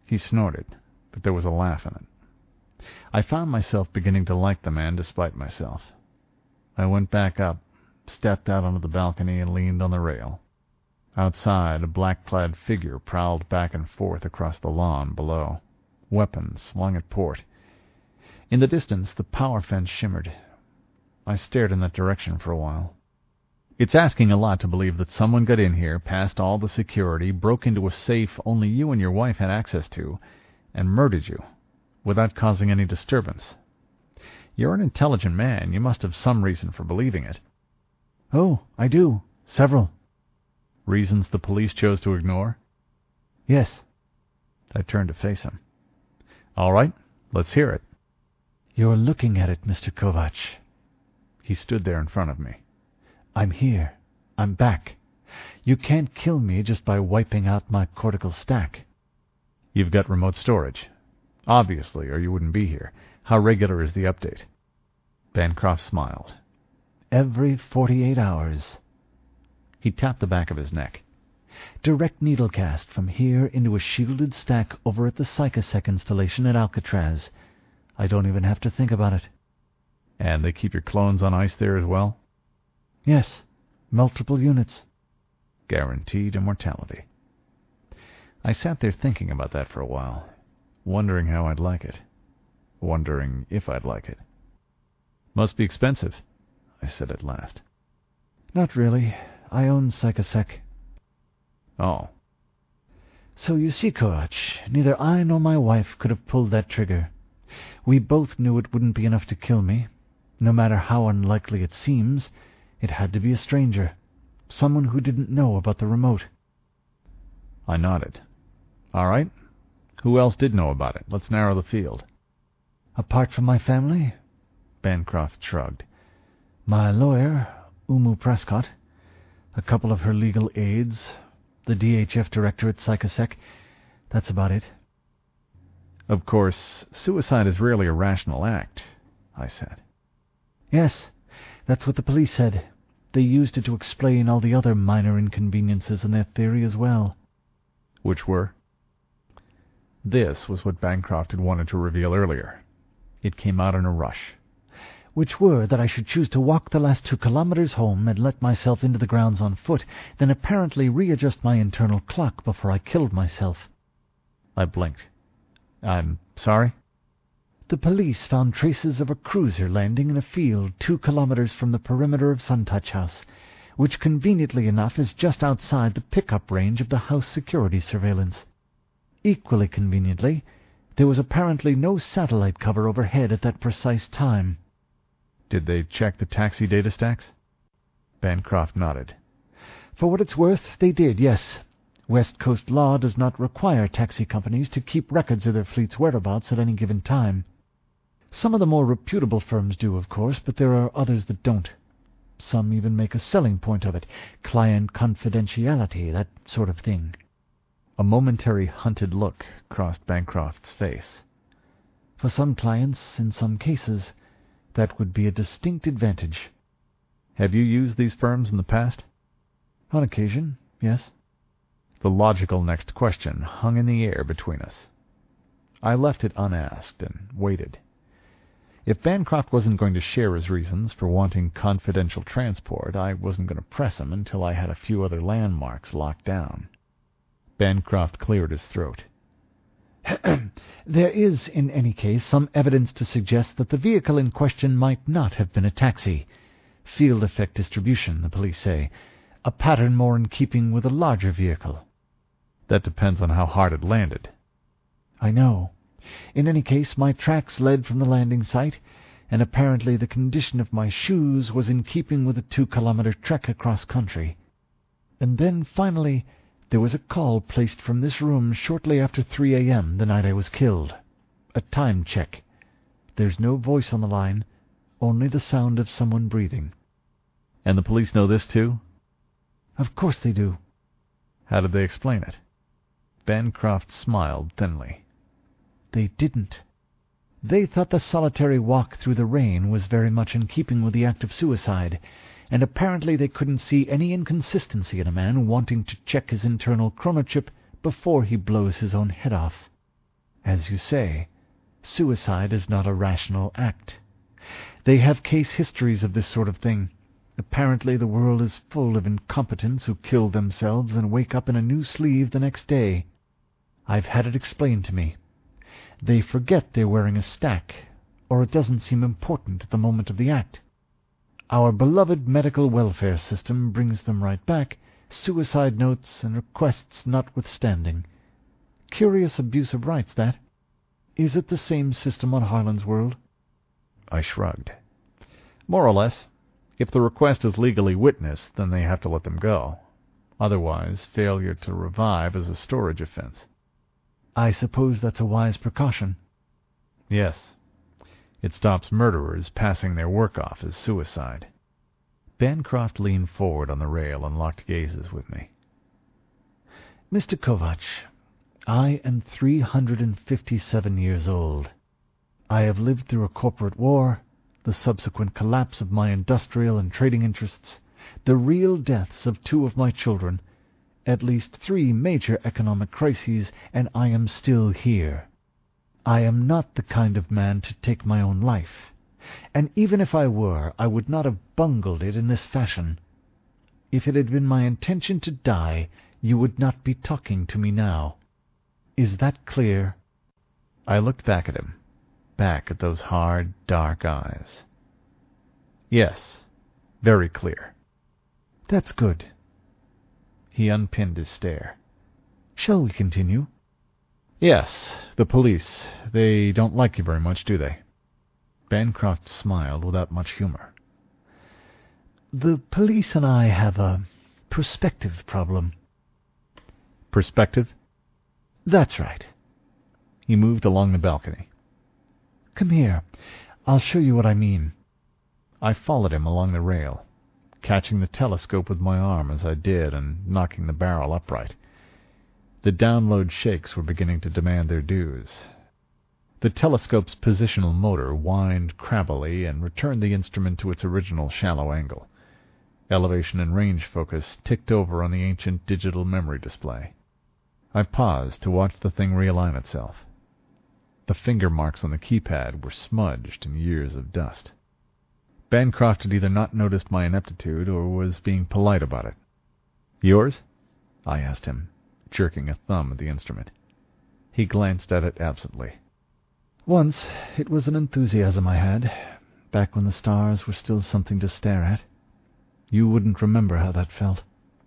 He snorted, but there was a laugh in it. I found myself beginning to like the man despite myself. I went back up, stepped out onto the balcony, and leaned on the rail. Outside, a black-clad figure prowled back and forth across the lawn below, weapons slung at port. In the distance, the power fence shimmered. I stared in that direction for a while. It's asking a lot to believe that someone got in here, past all the security, broke into a safe only you and your wife had access to, and murdered you, without causing any disturbance. You're an intelligent man. You must have some reason for believing it. Oh, I do. Several. Reasons the police chose to ignore? Yes. I turned to face him. All right, let's hear it. You're looking at it, Mr. Kovach. He stood there in front of me. I'm here. I'm back. You can't kill me just by wiping out my cortical stack. You've got remote storage. Obviously, or you wouldn't be here. How regular is the update? Bancroft smiled. Every 48 hours. He tapped the back of his neck. Direct needlecast from here into a shielded stack over at the Psychosec installation at Alcatraz. I don't even have to think about it. And they keep your clones on ice there as well? Yes. Multiple units. Guaranteed immortality. I sat there thinking about that for a while, wondering how I'd like it. Wondering if I'd like it. Must be expensive, I said at last. Not really. I own Psychosec. Oh. So you see, Kovach, neither I nor my wife could have pulled that trigger. We both knew it wouldn't be enough to kill me. No matter how unlikely it seems, it had to be a stranger. Someone who didn't know about the remote. I nodded. All right. Who else did know about it? Let's narrow the field. Apart from my family? Bancroft shrugged. My lawyer, Umu Prescott, a couple of her legal aides, the DHF director at Psychosec. That's about it. Of course, suicide is rarely a rational act, I said. Yes, that's what the police said. They used it to explain all the other minor inconveniences in their theory as well. Which were? This was what Bancroft had wanted to reveal earlier. It came out in a rush. Which were that I should choose to walk the last 2 kilometers home and let myself into the grounds on foot, then apparently readjust my internal clock before I killed myself. I blinked. I'm sorry? The police found traces of a cruiser landing in a field 2 kilometers from the perimeter of Suntouch House, which conveniently enough is just outside the pickup range of the house security surveillance. Equally conveniently, there was apparently no satellite cover overhead at that precise time. Did they check the taxi data stacks? Bancroft nodded. For what it's worth, they did, yes. West Coast law does not require taxi companies to keep records of their fleet's whereabouts at any given time. Some of the more reputable firms do, of course, but there are others that don't. Some even make a selling point of it, client confidentiality, that sort of thing. A momentary hunted look crossed Bancroft's face. For some clients, in some cases, that would be a distinct advantage. Have you used these firms in the past? On occasion, yes. The logical next question hung in the air between us. I left it unasked and waited. If Bancroft wasn't going to share his reasons for wanting confidential transport, I wasn't going to press him until I had a few other landmarks locked down. Bancroft cleared his throat. There is, in any case, some evidence to suggest that the vehicle in question might not have been a taxi. Field effect distribution, the police say. A pattern more in keeping with a larger vehicle. That depends on how hard it landed. I know. In any case, my tracks led from the landing site, and apparently the condition of my shoes was in keeping with a 2-kilometer trek across country. And then, finally, there was a call placed from this room shortly after 3 a.m. the night I was killed. A time check. There's no voice on the line, only the sound of someone breathing. And the police know this too? Of course they do. How did they explain it? Bancroft smiled thinly. They didn't. They thought the solitary walk through the rain was very much in keeping with the act of suicide, and apparently they couldn't see any inconsistency in a man wanting to check his internal chronochip before he blows his own head off. As you say, suicide is not a rational act. They have case histories of this sort of thing. Apparently the world is full of incompetents who kill themselves and wake up in a new sleeve the next day. I've had it explained to me. They forget they're wearing a stack, or it doesn't seem important at the moment of the act. Our beloved medical welfare system brings them right back, suicide notes and requests notwithstanding. Curious abuse of rights, that. Is it the same system on Harlan's World? I shrugged. More or less. If the request is legally witnessed, then they have to let them go. Otherwise, failure to revive is a storage offense. I suppose that's a wise precaution. Yes. It stops murderers passing their work off as suicide. Bancroft leaned forward on the rail and locked gazes with me. Mr. Kovach, I am 357 years old. I have lived through a corporate war, the subsequent collapse of my industrial and trading interests, the real deaths of 2 of my children, at least 3 major economic crises, and I am still here. I am not the kind of man to take my own life, and even if I were, I would not have bungled it in this fashion. If it had been my intention to die, you would not be talking to me now. Is that clear? I looked back at him, back at those hard, dark eyes. Yes, very clear. That's good. He unpinned his stare. Shall we continue? Yes, the police. They don't like you very much, do they? Bancroft smiled without much humor. The police and I have a perspective problem. Perspective? That's right. He moved along the balcony. Come here. I'll show you what I mean. I followed him along the rail, catching the telescope with my arm as I did and knocking the barrel upright. The download shakes were beginning to demand their dues. The telescope's positional motor whined crabbily and returned the instrument to its original shallow angle. Elevation and range focus ticked over on the ancient digital memory display. I paused to watch the thing realign itself. The finger marks on the keypad were smudged in years of dust. Bancroft had either not noticed my ineptitude or was being polite about it. "Yours?" I asked him, jerking a thumb at the instrument. He glanced at it absently. Once it was an enthusiasm I had, back when the stars were still something to stare at. You wouldn't remember how that felt.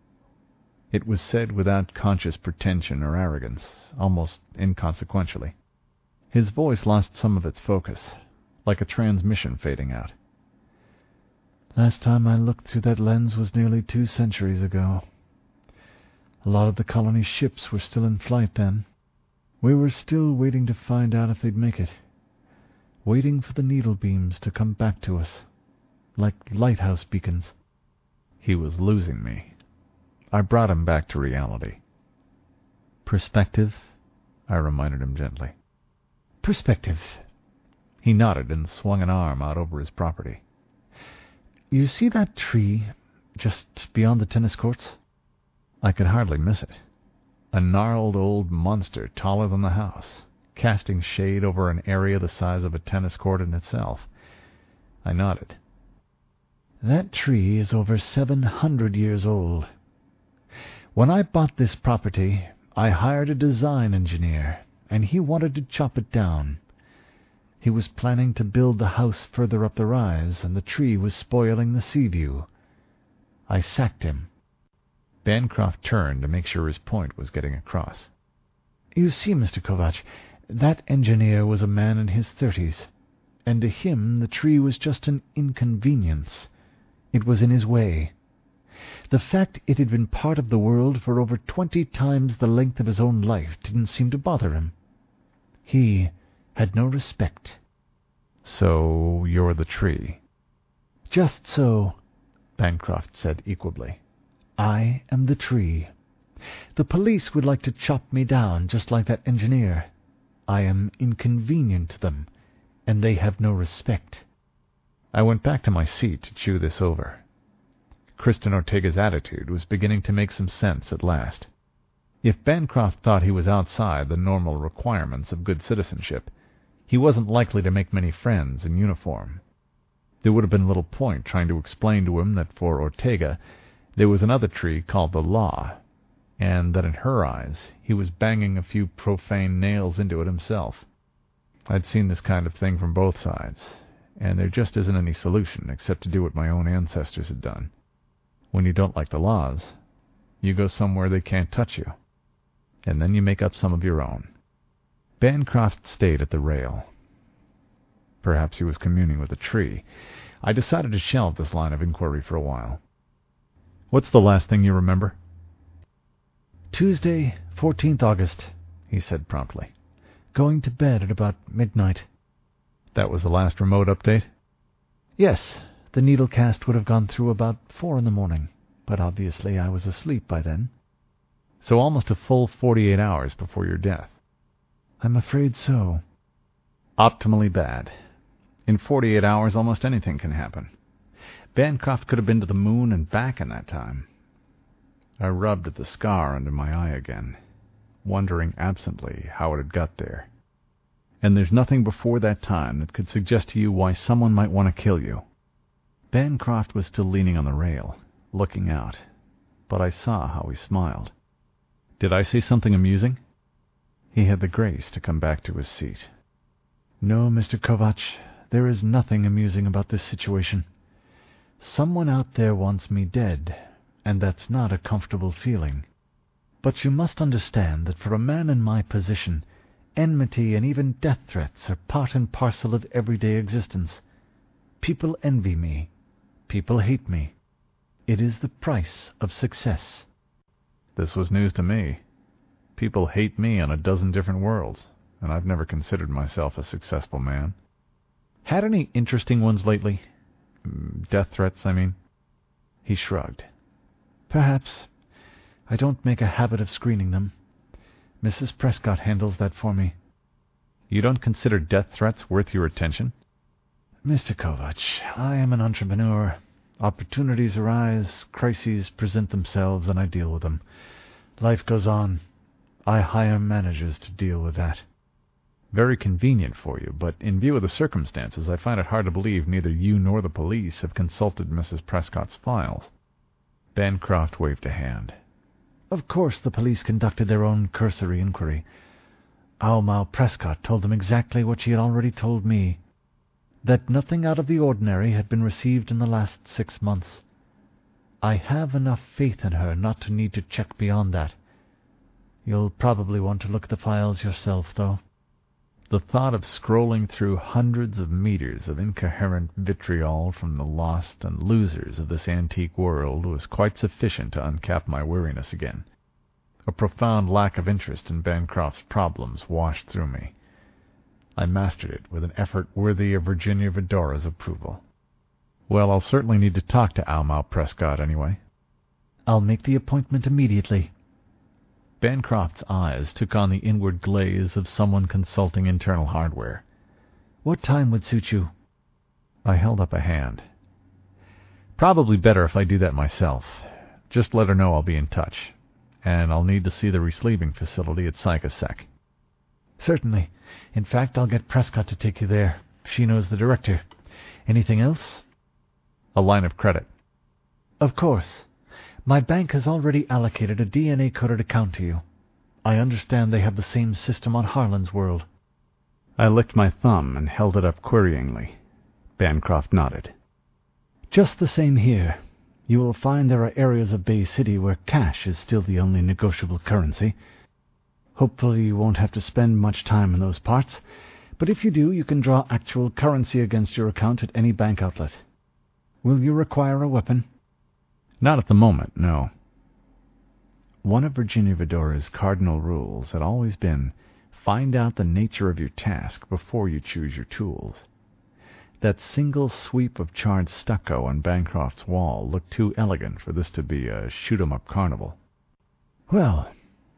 It was said without conscious pretension or arrogance, almost inconsequentially. His voice lost some of its focus, like a transmission fading out. Last time I looked through that lens was nearly 2 centuries ago. A lot of the colony's ships were still in flight then. We were still waiting to find out if they'd make it. Waiting for the needle beams to come back to us, like lighthouse beacons. He was losing me. I brought him back to reality. "Perspective?" I reminded him gently. "Perspective." He nodded and swung an arm out over his property. "You see that tree just beyond the tennis courts?" I could hardly miss it. A gnarled old monster taller than the house, casting shade over an area the size of a tennis court in itself. I nodded. That tree is over 700 years old. When I bought this property, I hired a design engineer, and he wanted to chop it down. He was planning to build the house further up the rise, and the tree was spoiling the sea view. I sacked him. Bancroft turned to make sure his point was getting across. You see, Mr. Kovach, that engineer was a man in his 30s, and to him the tree was just an inconvenience. It was in his way. The fact it had been part of the world for over 20 times the length of his own life didn't seem to bother him. He had no respect. So you're the tree? Just so, Bancroft said equably. I am the tree. The police would like to chop me down just like that engineer. I am inconvenient to them, and they have no respect. I went back to my seat to chew this over. Kristen Ortega's attitude was beginning to make some sense at last. If Bancroft thought he was outside the normal requirements of good citizenship, he wasn't likely to make many friends in uniform. There would have been little point trying to explain to him that for Ortega there was another tree called the law, and that in her eyes he was banging a few profane nails into it himself. I'd seen this kind of thing from both sides, and there just isn't any solution except to do what my own ancestors had done. When you don't like the laws, you go somewhere they can't touch you, and then you make up some of your own. Bancroft stayed at the rail. Perhaps he was communing with a tree. I decided to shelve this line of inquiry for a while. What's the last thing you remember? Tuesday, 14th August, he said promptly. Going to bed at about midnight. That was the last remote update? Yes, the needle cast would have gone through about 4 in the morning, but obviously I was asleep by then. So almost a full 48 hours before your death. I'm afraid so. Optimally bad. In 48 hours, almost anything can happen. Bancroft could have been to the moon and back in that time. I rubbed at the scar under my eye again, wondering absently how it had got there. And there's nothing before that time that could suggest to you why someone might want to kill you. Bancroft was still leaning on the rail, looking out, but I saw how he smiled. Did I say something amusing? He had the grace to come back to his seat. No, Mr. Kovach, there is nothing amusing about this situation. Someone out there wants me dead, and that's not a comfortable feeling. But you must understand that for a man in my position, enmity and even death threats are part and parcel of everyday existence. People envy me. People hate me. It is the price of success. This was news to me. People hate me on a dozen different worlds, and I've never considered myself a successful man. Had any interesting ones lately? Death threats, I mean. He shrugged. Perhaps. I don't make a habit of screening them. Mrs. Prescott handles that for me. You don't consider death threats worth your attention? Mr. Kovach, I am an entrepreneur. Opportunities arise, crises present themselves, and I deal with them. Life goes on. I hire managers to deal with that. Very convenient for you, but in view of the circumstances, I find it hard to believe neither you nor the police have consulted Mrs. Prescott's files. Bancroft waved a hand. Of course the police conducted their own cursory inquiry. Aumau Prescott told them exactly what she had already told me, that nothing out of the ordinary had been received in the last 6 months. I have enough faith in her not to need to check beyond that. You'll probably want to look at the files yourself, though. The thought of scrolling through hundreds of meters of incoherent vitriol from the lost and losers of this antique world was quite sufficient to uncap my weariness again. A profound lack of interest in Bancroft's problems washed through me. I mastered it with an effort worthy of Virginia Vidora's approval. Well, I'll certainly need to talk to Aumau Prescott anyway. I'll make the appointment immediately. Bancroft's eyes took on the inward glaze of someone consulting internal hardware. What time would suit you? I held up a hand. Probably better if I do that myself. Just let her know I'll be in touch, and I'll need to see the resleeving facility at Psychosec. Certainly. In fact, I'll get Prescott to take you there. She knows the director. Anything else? A line of credit. Of course. My bank has already allocated a DNA-coded account to you. I understand they have the same system on Harlan's world. I licked my thumb and held it up queryingly. Bancroft nodded. Just the same here. You will find there are areas of Bay City where cash is still the only negotiable currency. Hopefully you won't have to spend much time in those parts, but if you do, you can draw actual currency against your account at any bank outlet. Will you require a weapon? Not at the moment, no. One of Virginia Vidora's cardinal rules had always been, find out the nature of your task before you choose your tools. That single sweep of charred stucco on Bancroft's wall looked too elegant for this to be a shoot-'em-up carnival. Well,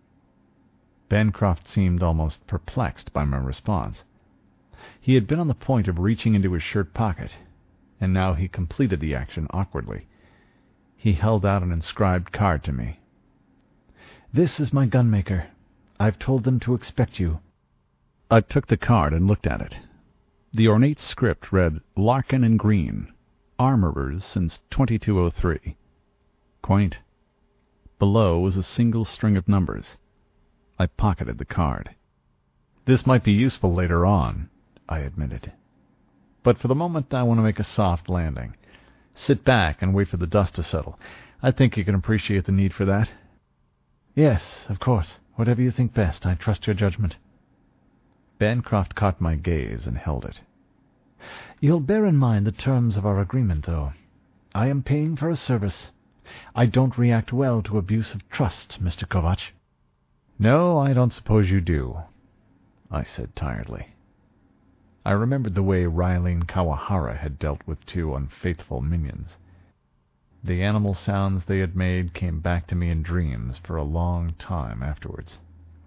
Bancroft seemed almost perplexed by my response. He had been on the point of reaching into his shirt pocket, and now he completed the action awkwardly. He held out an inscribed card to me. This is my gunmaker. I've told them to expect you. I took the card and looked at it. The ornate script read, Larkin and Green, armorers since 2203. Quaint. Below was a single string of numbers. I pocketed the card. This might be useful later on, I admitted. But for the moment I want to make a soft landing. Sit back and wait for the dust to settle. I think you can appreciate the need for that. Yes, of course. Whatever you think best. I trust your judgment. Bancroft caught my gaze and held it. You'll bear in mind the terms of our agreement, though. I am paying for a service. I don't react well to abuse of trust, Mr. Kovach. No, I don't suppose you do, I said tiredly. I remembered the way Rylene Kawahara had dealt with two unfaithful minions. The animal sounds they had made came back to me in dreams for a long time afterwards.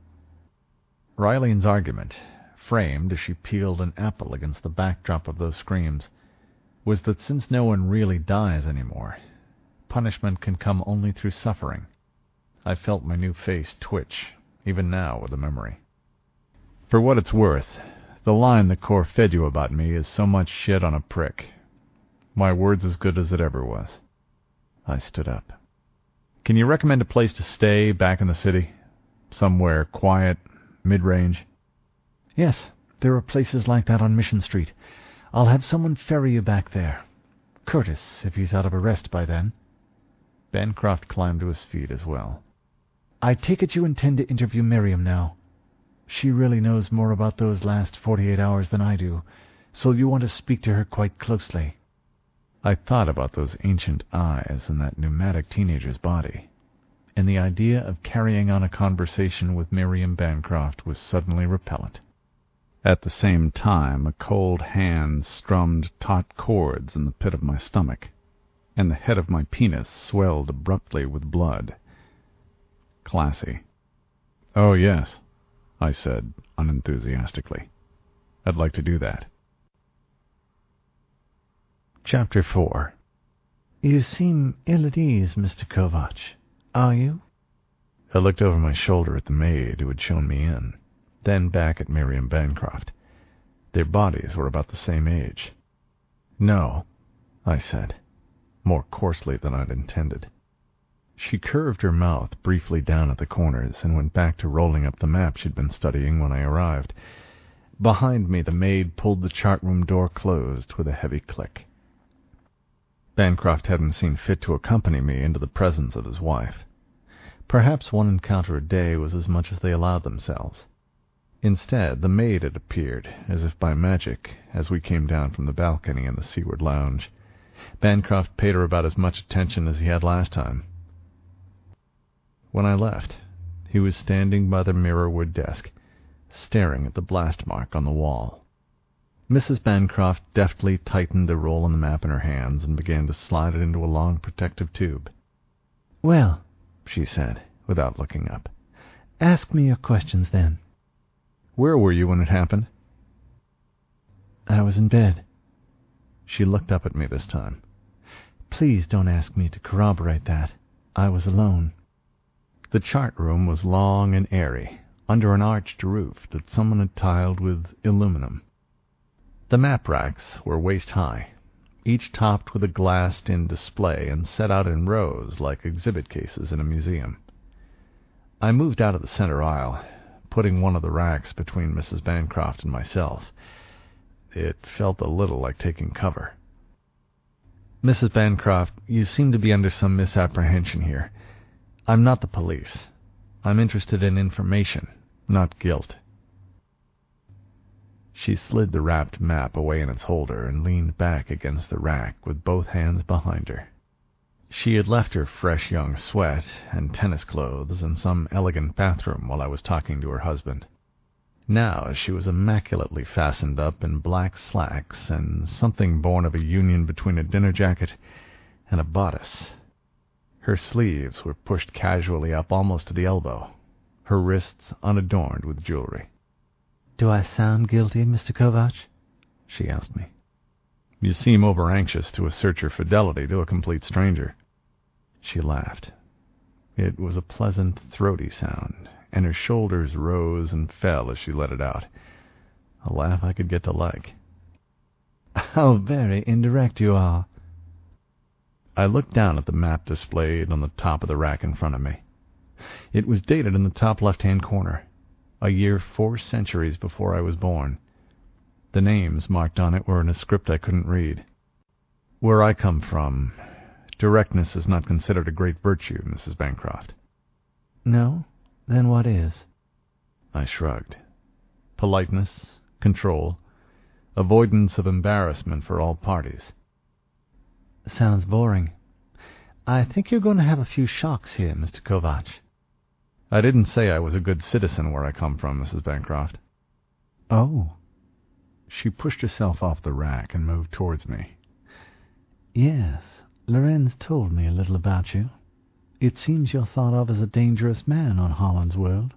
Rylene's argument, framed as she peeled an apple against the backdrop of those screams, was that since no one really dies anymore, punishment can come only through suffering. I felt my new face twitch, even now with the memory. For what it's worth, the line the Corps fed you about me is so much shit on a prick. My word's as good as it ever was. I stood up. Can you recommend a place to stay back in the city? Somewhere quiet, mid-range? Yes, there are places like that on Mission Street. I'll have someone ferry you back there. Curtis, if he's out of arrest by then. Bancroft climbed to his feet as well. I take it you intend to interview Miriam now. She really knows more about those last 48 hours than I do, so you want to speak to her quite closely. I thought about those ancient eyes in that pneumatic teenager's body, and the idea of carrying on a conversation with Miriam Bancroft was suddenly repellent. At the same time, a cold hand strummed taut chords in the pit of my stomach, and the head of my penis swelled abruptly with blood. Classy. Oh, yes, I said unenthusiastically. I'd like to do that. Chapter 4. You seem ill at ease, Mr. Kovach. Are you? I looked over my shoulder at the maid who had shown me in, then back at Miriam Bancroft. Their bodies were about the same age. No, I said, more coarsely than I'd intended. She curved her mouth briefly down at the corners and went back to rolling up the map she'd been studying when I arrived. Behind me, the maid pulled the chart room door closed with a heavy click. Bancroft hadn't seen fit to accompany me into the presence of his wife. Perhaps one encounter a day was as much as they allowed themselves. Instead, the maid had appeared, as if by magic, as we came down from the balcony in the seaward lounge. Bancroft paid her about as much attention as he had last time. When I left, he was standing by the mirror-wood desk, staring at the blast mark on the wall. Mrs. Bancroft deftly tightened the roll on the map in her hands and began to slide it into a long protective tube. Well, she said, without looking up. Ask me your questions, then. Where were you when it happened? I was in bed. She looked up at me this time. Please don't ask me to corroborate that. I was alone. The chart room was long and airy, under an arched roof that someone had tiled with aluminum. The map racks were waist-high, each topped with a glassed-in display and set out in rows like exhibit cases in a museum. I moved out of the center aisle, putting one of the racks between Mrs. Bancroft and myself. It felt a little like taking cover. Mrs. Bancroft, you seem to be under some misapprehension here. I'm not the police. I'm interested in information, not guilt. She slid the wrapped map away in its holder and leaned back against the rack with both hands behind her. She had left her fresh young sweat and tennis clothes in some elegant bathroom while I was talking to her husband. Now she was immaculately fastened up in black slacks and something born of a union between a dinner jacket and a bodice. Her sleeves were pushed casually up almost to the elbow, her wrists unadorned with jewelry. Do I sound guilty, Mr. Kovach? She asked me. You seem over-anxious to assert your fidelity to a complete stranger. She laughed. It was a pleasant, throaty sound, and her shoulders rose and fell as she let it out. A laugh I could get to like. How very indirect you are. I looked down at the map displayed on the top of the rack in front of me. It was dated in the top left-hand corner, a year 4 centuries before I was born. The names marked on it were in a script I couldn't read. Where I come from, directness is not considered a great virtue, Mrs. Bancroft. No? Then what is? I shrugged. Politeness, control, avoidance of embarrassment for all parties. Sounds boring. I think you're going to have a few shocks here, Mr. Kovach. I didn't say I was a good citizen where I come from, Mrs. Bancroft. Oh. She pushed herself off the rack and moved towards me. Yes, Lorenz told me a little about you. It seems you're thought of as a dangerous man on Harlan's World.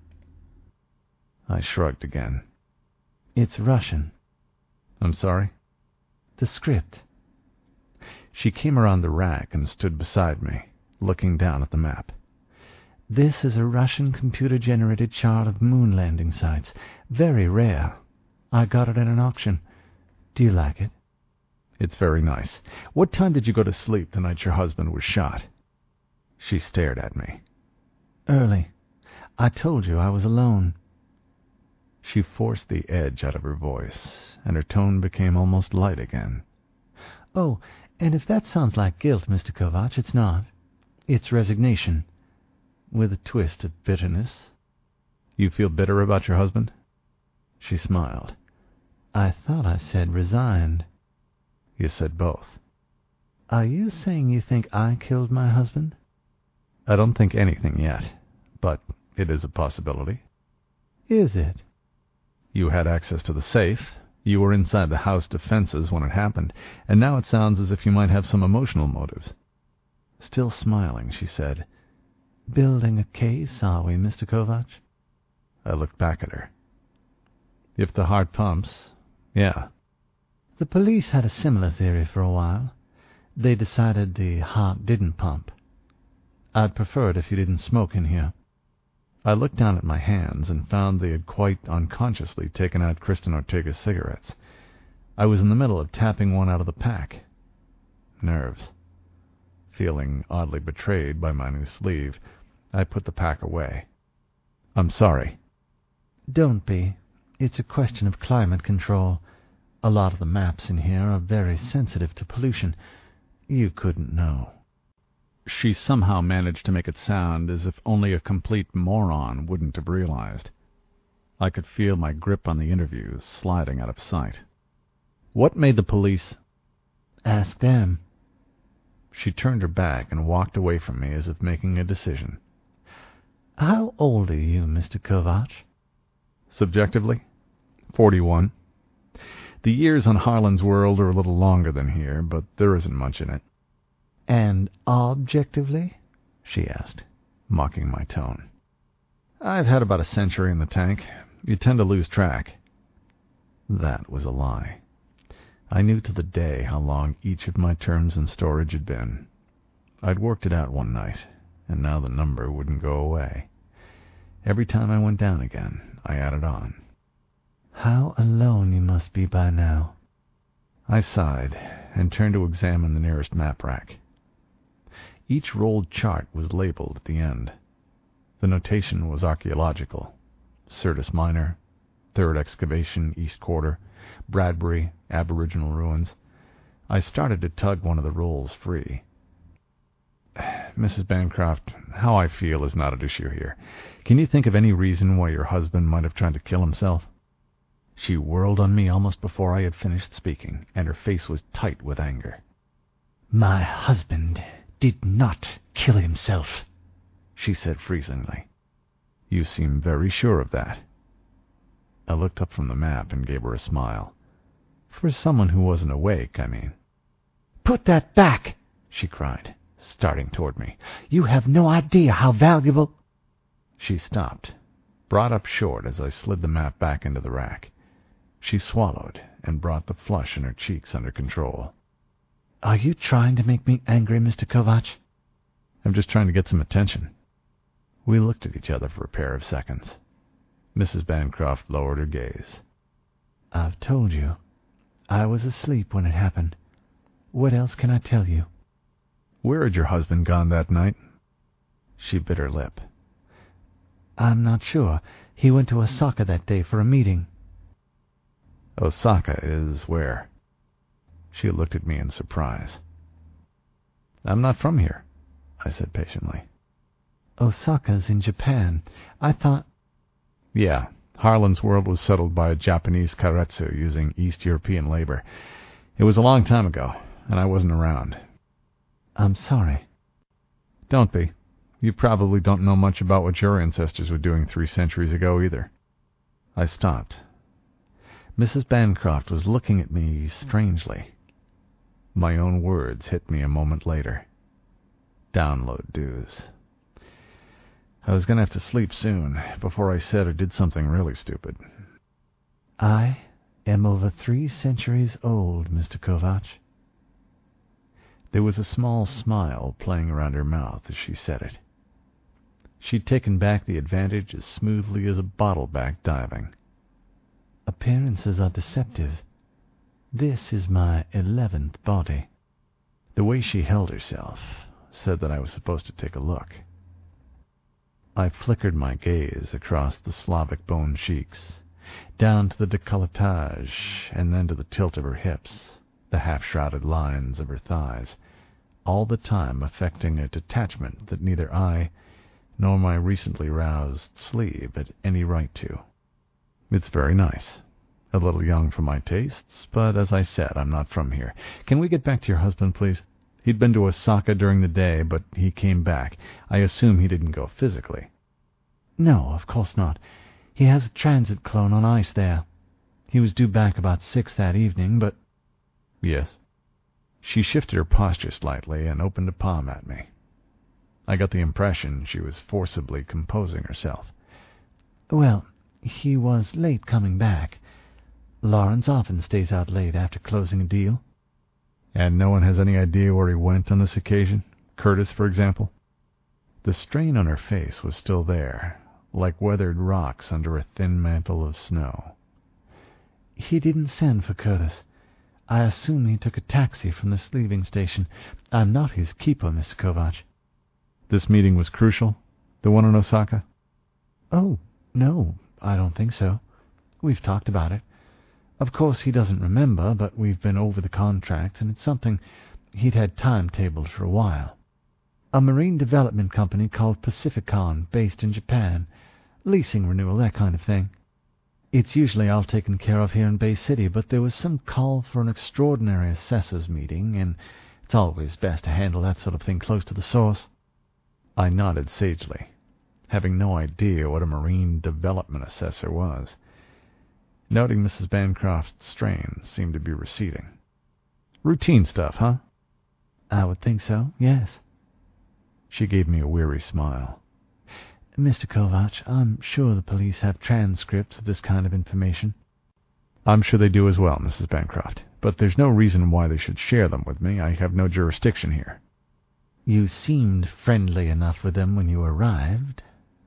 I shrugged again. It's Russian. I'm sorry? The script. She came around the rack and stood beside me, looking down at the map. This is a Russian computer-generated chart of moon landing sites. Very rare. I got it at an auction. Do you like it? It's very nice. What time did you go to sleep the night your husband was shot? She stared at me. Early. I told you I was alone. She forced the edge out of her voice, and her tone became almost light again. Oh, and if that sounds like guilt, Mr. Kovach, it's not. It's resignation, with a twist of bitterness. You feel bitter about your husband? She smiled. I thought I said resigned. You said both. Are you saying you think I killed my husband? I don't think anything yet, but it is a possibility. Is it? You had access to the safe. You were inside the house defenses when it happened, and now it sounds as if you might have some emotional motives. Still smiling, she said, Building a case, are we, Mr. Kovach? I looked back at her. If the heart pumps, yeah. The police had a similar theory for a while. They decided the heart didn't pump. I'd prefer it if you didn't smoke in here. I looked down at my hands and found they had quite unconsciously taken out Kristen Ortega's cigarettes. I was in the middle of tapping one out of the pack. Nerves. Feeling oddly betrayed by my new sleeve, I put the pack away. I'm sorry. Don't be. It's a question of climate control. A lot of the maps in here are very sensitive to pollution. You couldn't know. She somehow managed to make it sound as if only a complete moron wouldn't have realized. I could feel my grip on the interviews sliding out of sight. What made the police... Ask them. She turned her back and walked away from me as if making a decision. How old are you, Mr. Kovach? Subjectively, 41. The years on Harlan's World are a little longer than here, but there isn't much in it. And objectively? She asked, mocking my tone. I've had about a century in the tank. You tend to lose track. That was a lie. I knew to the day how long each of my terms in storage had been. I'd worked it out one night, and now the number wouldn't go away. Every time I went down again, I added on. How alone you must be by now. I sighed and turned to examine the nearest map rack. Each rolled chart was labeled at the end. The notation was archaeological. Syrtis Minor, Third Excavation, East Quarter, Bradbury, Aboriginal Ruins. I started to tug one of the rolls free. Mrs. Bancroft, how I feel is not at issue here. Can you think of any reason why your husband might have tried to kill himself? She whirled on me almost before I had finished speaking, and her face was tight with anger. My husband did not kill himself, she said freezingly. You seem very sure of that. I looked up from the map and gave her a smile. For someone who wasn't awake, I mean. Put that back, she cried, starting toward me. You have no idea how valuable... She stopped, brought up short as I slid the map back into the rack. She swallowed and brought the flush in her cheeks under control. Are you trying to make me angry, Mr. Kovach? I'm just trying to get some attention." We looked at each other for a pair of seconds. Mrs. Bancroft lowered her gaze. "I've told you. I was asleep when it happened. What else can I tell you?" "Where had your husband gone that night?" She bit her lip. "I'm not sure. He went to Osaka that day for a meeting." "Osaka is where?" She looked at me in surprise. "I'm not from here," I said patiently. "Osaka's in Japan. I thought—" "Yeah, Harlan's world was settled by a Japanese keiretsu using East European labor. It was a long time ago, and I wasn't around." "I'm sorry." "Don't be. You probably don't know much about what your ancestors were doing 3 centuries ago either." I stopped. Mrs. Bancroft was looking at me strangely. My own words hit me a moment later. Download dues. I was going to have to sleep soon before I said or did something really stupid. "I am over 3 centuries old, Mr. Kovach." There was a small smile playing around her mouth as she said it. She'd taken back the advantage as smoothly as a bottleback diving. "Appearances are deceptive. This is my 11th body." The way she held herself said that I was supposed to take a look. I flickered my gaze across the Slavic bone cheeks, down to the décolletage, and then to the tilt of her hips, the half-shrouded lines of her thighs, all the time affecting a detachment that neither I nor my recently roused sleeve had any right to. "It's very nice. A little young for my tastes, but as I said, I'm not from here. Can we get back to your husband, please? He'd been to Osaka during the day, but he came back. I assume he didn't go physically." "No, of course not. He has a transit clone on ice there. He was due back about 6 that evening, but—" "Yes?" She shifted her posture slightly and opened a palm at me. I got the impression she was forcibly composing herself. "Well, he was late coming back. Lawrence often stays out late after closing a deal." "And no one has any idea where he went on this occasion? Curtis, for example?" The strain on her face was still there, like weathered rocks under a thin mantle of snow. "He didn't send for Curtis. I assume he took a taxi from the sleeving station. I'm not his keeper, Mr. Kovach." "This meeting was crucial? The one in Osaka?" "Oh, no, I don't think so. We've talked about it. Of course he doesn't remember, but we've been over the contract, and it's something he'd had timetabled for a while. A marine development company called Pacificon, based in Japan. Leasing renewal, that kind of thing. It's usually all taken care of here in Bay City, but there was some call for an extraordinary assessors meeting, and it's always best to handle that sort of thing close to the source." I nodded sagely, having no idea what a marine development assessor was. Noting Mrs. Bancroft's strain seemed to be receding. "Routine stuff, huh?" "I would think so, yes." She gave me a weary smile. "Mr. Kovach, I'm sure the police have transcripts of this kind of information." "I'm sure they do as well, Mrs. Bancroft, but there's no reason why they should share them with me. I have no jurisdiction here." "You seemed friendly enough with them when you arrived."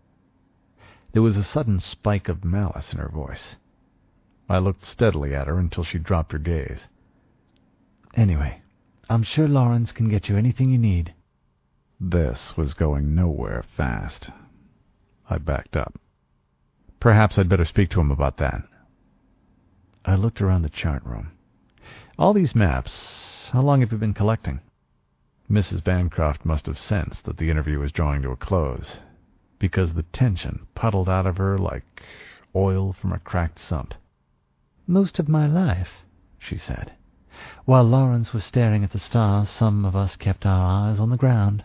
There was a sudden spike of malice in her voice. I looked steadily at her until she dropped her gaze. "Anyway, I'm sure Lawrence can get you anything you need." This was going nowhere fast. I backed up. "Perhaps I'd better speak to him about that." I looked around the chart room. "All these maps, how long have you been collecting?" Mrs. Bancroft must have sensed that the interview was drawing to a close, because the tension puddled out of her like oil from a cracked sump. "Most of my life," she said. "While Lawrence was staring at the stars, some of us kept our eyes on the ground."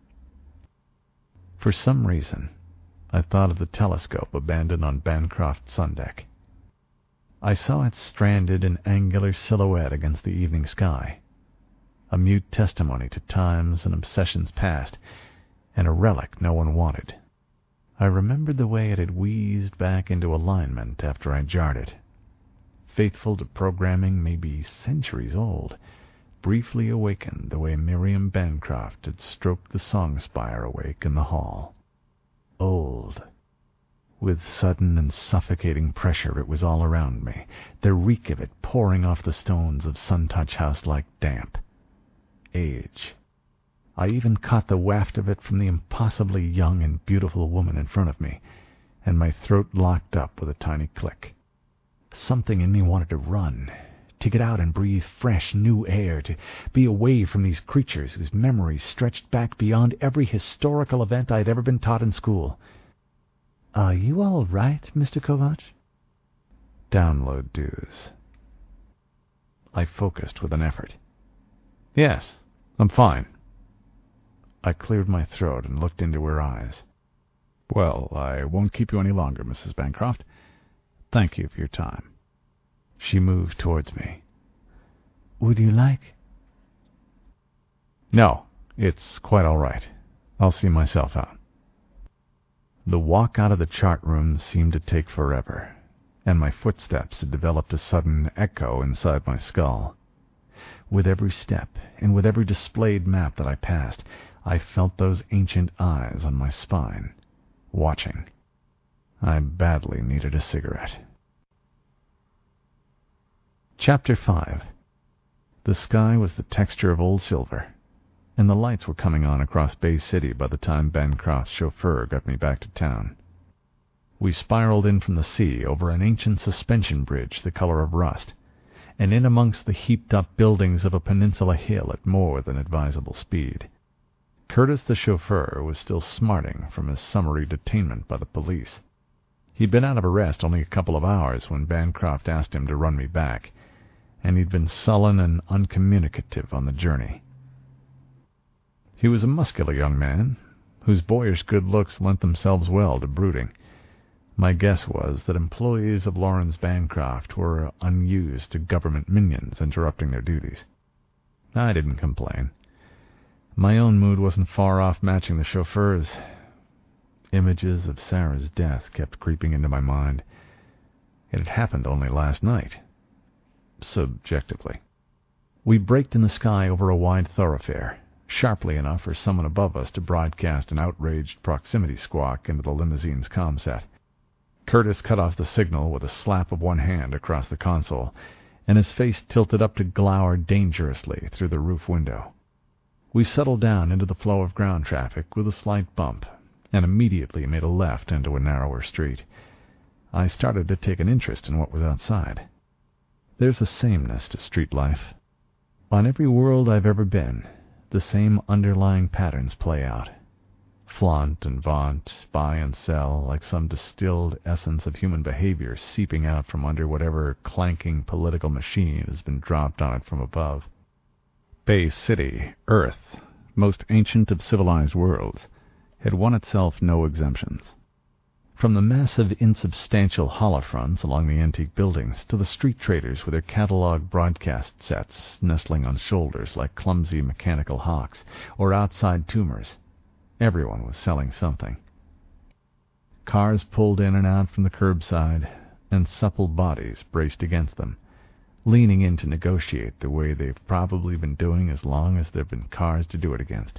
For some reason, I thought of the telescope abandoned on Bancroft's sundeck. I saw its stranded and angular silhouette against the evening sky, a mute testimony to times and obsessions past, and a relic no one wanted. I remembered the way it had wheezed back into alignment after I jarred it. Faithful to programming maybe centuries old, briefly awakened the way Miriam Bancroft had stroked the song spire awake in the hall. Old. With sudden and suffocating pressure it was all around me, the reek of it pouring off the stones of Suntouch House like damp. Age. I even caught the waft of it from the impossibly young and beautiful woman in front of me, and my throat locked up with a tiny click. Something in me wanted to run, to get out and breathe fresh, new air, to be away from these creatures whose memories stretched back beyond every historical event I had ever been taught in school. "Are you all right, Mr. Kovach?" Download dues. I focused with an effort. "Yes, I'm fine." I cleared my throat and looked into her eyes. "Well, I won't keep you any longer, Mrs. Bancroft. Thank you for your time." She moved towards me. "Would you like—" "No, it's quite all right. I'll see myself out." The walk out of the chart room seemed to take forever, and my footsteps had developed a sudden echo inside my skull. With every step, and with every displayed map that I passed, I felt those ancient eyes on my spine, watching. I badly needed a cigarette. Chapter 5. The sky was the texture of old silver, and the lights were coming on across Bay City by the time Bancroft's chauffeur got me back to town. We spiraled in from the sea over an ancient suspension bridge the color of rust, and in amongst the heaped-up buildings of a peninsula hill at more than advisable speed. Curtis, the chauffeur, was still smarting from his summary detainment by the police. He'd been out of arrest only a couple of hours when Bancroft asked him to run me back, and he'd been sullen and uncommunicative on the journey. He was a muscular young man, whose boyish good looks lent themselves well to brooding. My guess was that employees of Lawrence Bancroft were unused to government minions interrupting their duties. I didn't complain. My own mood wasn't far off matching the chauffeur's. Images of Sarah's death kept creeping into my mind. It had happened only last night. Subjectively. We braked in the sky over a wide thoroughfare, sharply enough for someone above us to broadcast an outraged proximity squawk into the limousine's comset. Curtis cut off the signal with a slap of one hand across the console, and his face tilted up to glower dangerously through the roof window. We settled down into the flow of ground traffic with a slight bump, and immediately made a left into a narrower street. I started to take an interest in what was outside. There's a sameness to street life. On every world I've ever been, the same underlying patterns play out. Flaunt and vaunt, buy and sell, like some distilled essence of human behavior seeping out from under whatever clanking political machine has been dropped on it from above. Bay City, Earth, most ancient of civilized worlds, had won itself no exemptions. From the massive, insubstantial holofronts along the antique buildings to the street traders with their catalog broadcast sets nestling on shoulders like clumsy mechanical hawks, or outside tumors, everyone was selling something. Cars pulled in and out from the curbside, and supple bodies braced against them, leaning in to negotiate the way they've probably been doing as long as there have been cars to do it against.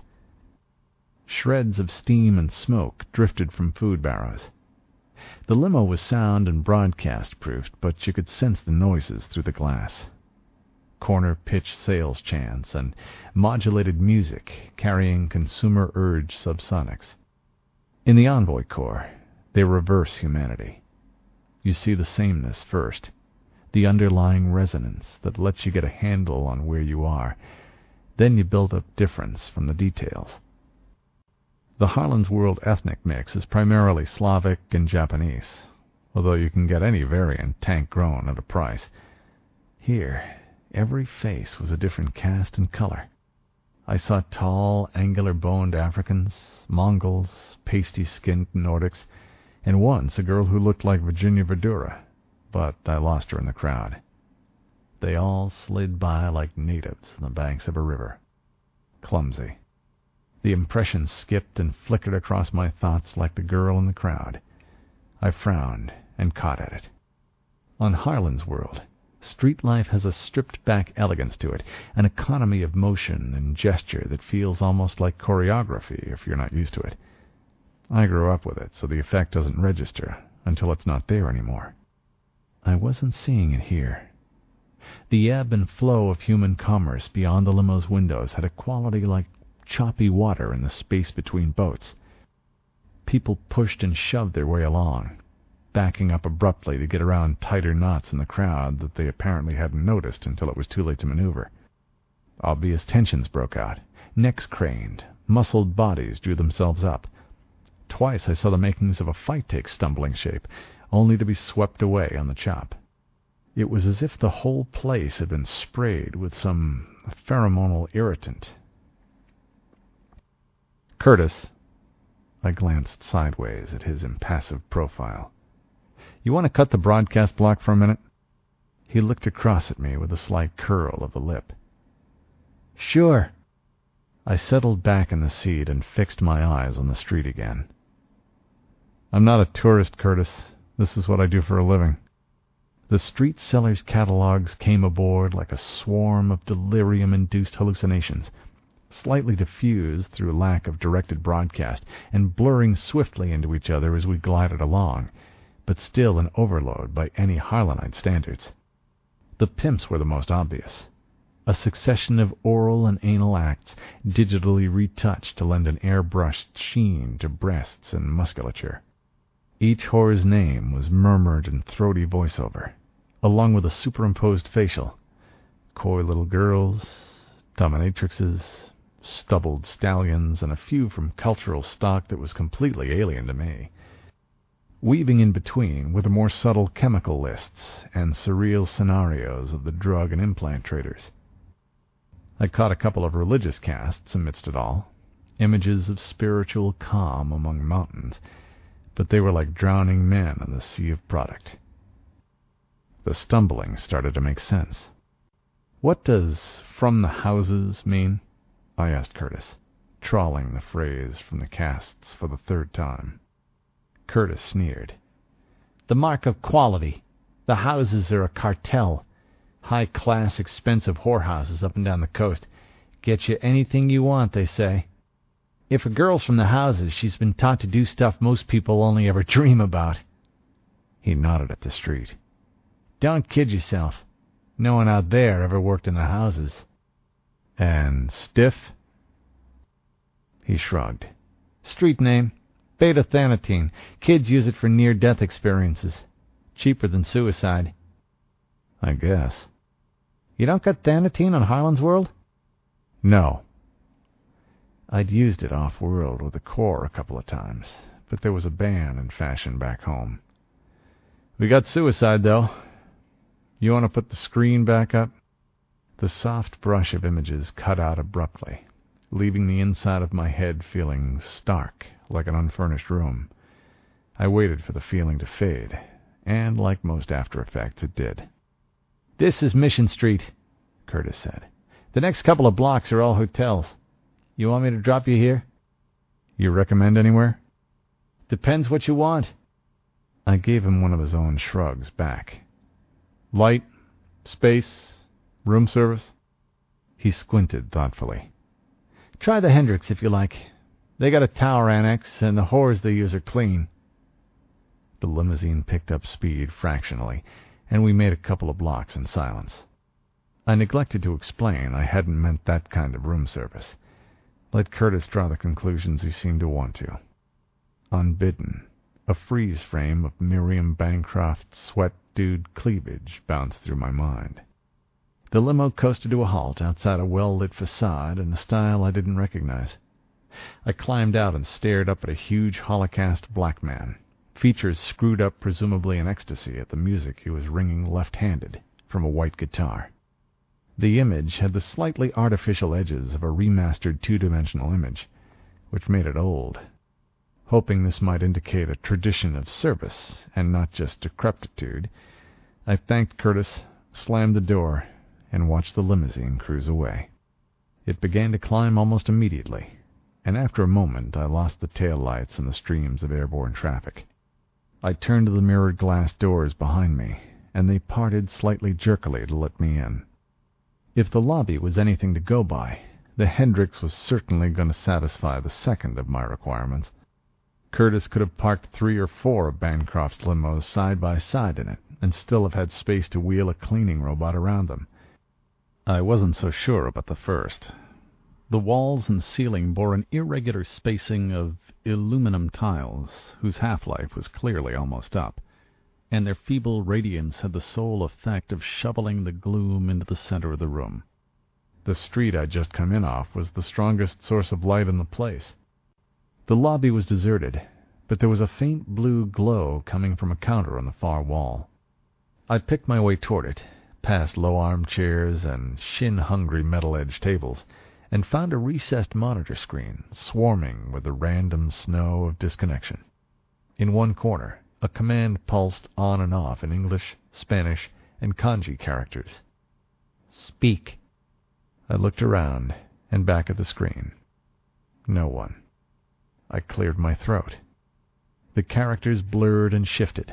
Shreds of steam and smoke drifted from food barrows. The limo was sound and broadcast-proofed, but you could sense the noises through the glass. Corner-pitch sales chants and modulated music carrying consumer urge subsonics. In the Envoy Corps, they reverse humanity. You see the sameness first, the underlying resonance that lets you get a handle on where you are. Then you build up difference from the details. The Harlan's World ethnic mix is primarily Slavic and Japanese, although you can get any variant tank-grown at a price. Here, every face was a different cast and color. I saw tall, angular-boned Africans, Mongols, pasty-skinned Nordics, and once a girl who looked like Virginia Verdura, but I lost her in the crowd. They all slid by like natives on the banks of a river. Clumsy. The impression skipped and flickered across my thoughts like the girl in the crowd. I frowned and caught at it. On Harlan's World, Street life has a stripped-back elegance to it, an economy of motion and gesture that feels almost like choreography if you're not used to it. I grew up with it, so the effect doesn't register until it's not there anymore. I wasn't seeing it here. The ebb and flow of human commerce beyond the limo's windows had a quality like choppy water in the space between boats. People pushed and shoved their way along, backing up abruptly to get around tighter knots in the crowd that they apparently hadn't noticed until it was too late to maneuver. Obvious tensions broke out. Necks craned. Muscled bodies drew themselves up. Twice I saw the makings of a fight take stumbling shape, only to be swept away on the chop. It was as if the whole place had been sprayed with some pheromonal irritant. "Curtis," I glanced sideways at his impassive profile. "You want to cut the broadcast block for a minute?" He looked across at me with a slight curl of the lip. "Sure." I settled back in the seat and fixed my eyes on the street again. "I'm not a tourist, Curtis. This is what I do for a living." The street sellers' catalogs came aboard like a swarm of delirium-induced hallucinations, slightly diffused through lack of directed broadcast and blurring swiftly into each other as we glided along, but still an overload by any Harlanite standards. The pimps were the most obvious. A succession of oral and anal acts, digitally retouched to lend an airbrushed sheen to breasts and musculature. Each whore's name was murmured in throaty voiceover, along with a superimposed facial. Coy little girls, dominatrixes, stubbled stallions, and a few from cultural stock that was completely alien to me. Weaving in between were the more subtle chemical lists and surreal scenarios of the drug and implant traders. I caught a couple of religious casts amidst it all, images of spiritual calm among mountains, but they were like drowning men in the sea of product. The stumbling started to make sense. "What does 'from the houses' mean?" I asked Curtis, trawling the phrase from the casts for the third time. Curtis sneered. "The mark of quality. The houses are a cartel. High-class, expensive whorehouses up and down the coast. Get you anything you want, they say. If a girl's from the houses, she's been taught to do stuff most people only ever dream about." He nodded at the street. "Don't kid yourself. No one out there ever worked in the houses." "And stiff?" He shrugged. "Street name. Beta-thanatine. Kids use it for near-death experiences. Cheaper than suicide." "I guess." "You don't got thanatine on Highlands World?" "No." I'd used it off-world with the Corps a couple of times, but there was a ban in fashion back home. "We got suicide, though. You want to put the screen back up?" The soft brush of images cut out abruptly, leaving the inside of my head feeling stark, like an unfurnished room. I waited for the feeling to fade, and like most after effects, it did. "This is Mission Street," Curtis said. "The next couple of blocks are all hotels. You want me to drop you here?" "You recommend anywhere?" "Depends what you want." I gave him one of his own shrugs back. "Light? Space? Room service?" He squinted thoughtfully. "Try the Hendricks if you like. They got a tower annex, and the whores they use are clean." The limousine picked up speed fractionally, and we made a couple of blocks in silence. I neglected to explain I hadn't meant that kind of room service. Let Curtis draw the conclusions he seemed to want to. Unbidden, a freeze frame of Miriam Bancroft's sweat-dewed cleavage bounced through my mind. The limo coasted to a halt outside a well-lit facade in a style I didn't recognize. I climbed out and stared up at a huge holocaust black man, features screwed up presumably in ecstasy at the music he was ringing left-handed from a white guitar. The image had the slightly artificial edges of a remastered two-dimensional image, which made it old. Hoping this might indicate a tradition of service and not just decrepitude, I thanked Curtis, slammed the door, and watched the limousine cruise away. It began to climb almost immediately, and after a moment I lost the tail lights in the streams of airborne traffic. I turned to the mirrored glass doors behind me and they parted slightly jerkily to let me in. If the lobby was anything to go by, the Hendricks was certainly going to satisfy the second of my requirements. Curtis could have parked 3 or 4 of Bancroft's limos side by side in it, and still have had space to wheel a cleaning robot around them. I wasn't so sure about the first. The walls and ceiling bore an irregular spacing of aluminum tiles, whose half-life was clearly almost up, and their feeble radiance had the sole effect of shoveling the gloom into the center of the room. The street I'd just come in off was the strongest source of light in the place. The lobby was deserted, but there was a faint blue glow coming from a counter on the far wall. I picked my way toward it, past low armchairs and shin-hungry metal-edged tables, and found a recessed monitor screen swarming with the random snow of disconnection. In one corner, a command pulsed on and off in English, Spanish, and kanji characters. "Speak." I looked around and back at the screen. No one. I cleared my throat. The characters blurred and shifted.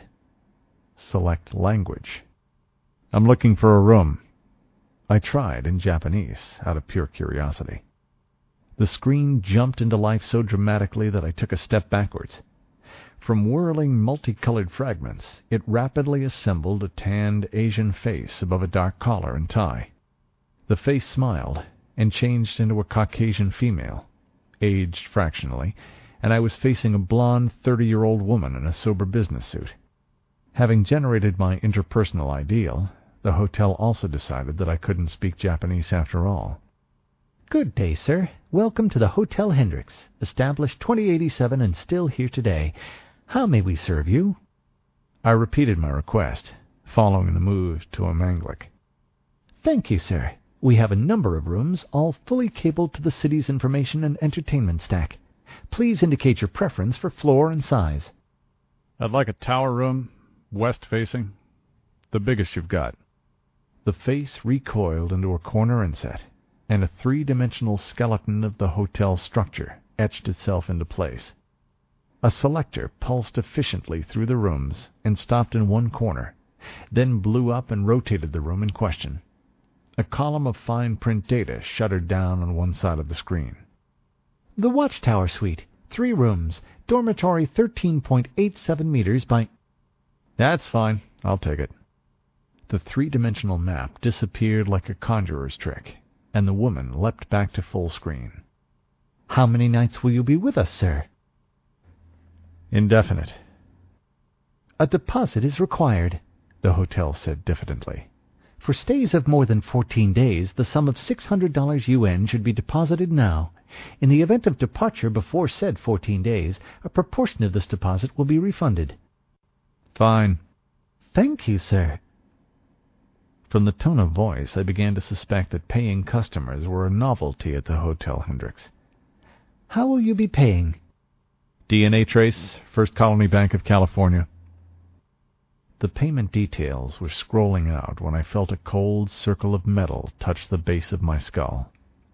Select language. "I'm looking for a room." I tried in Japanese, out of pure curiosity. The screen jumped into life so dramatically that I took a step backwards. From whirling multicolored fragments, it rapidly assembled a tanned Asian face above a dark collar and tie. The face smiled and changed into a Caucasian female, aged fractionally, and I was facing a blonde 30-year-old woman in a sober business suit. Having generated my interpersonal ideal, the hotel also decided that I couldn't speak Japanese after all. "Good day, sir. Welcome to the Hotel Hendricks, established 2087 and still here today. How may we serve you?" I repeated my request, following the move to a Manglik. "Thank you, sir. We have a number of rooms, all fully cabled to the city's information and entertainment stack. Please indicate your preference for floor and size." "I'd like a tower room, west-facing. The biggest you've got." The face recoiled into a corner inset, and a 3-dimensional skeleton of the hotel structure etched itself into place. A selector pulsed efficiently through the rooms and stopped in one corner, then blew up and rotated the room in question. A column of fine print data shuddered down on one side of the screen. "The Watchtower Suite, 3 rooms, dormitory 13.87 meters by..." "That's fine. I'll take it." The 3-dimensional map disappeared like a conjurer's trick, and the woman leapt back to full screen. "How many nights will you be with us, sir?" "Indefinite." "A deposit is required," the hotel said diffidently. "For stays of more than 14 days, the sum of $600 UN should be deposited now. In the event of departure before said 14 days, a proportion of this deposit will be refunded." "Fine." "Thank you, sir." From the tone of voice, I began to suspect that paying customers were a novelty at the Hotel Hendricks. "How will you be paying?" "DNA trace, First Colony Bank of California." The payment details were scrolling out when I felt a cold circle of metal touch the base of my skull.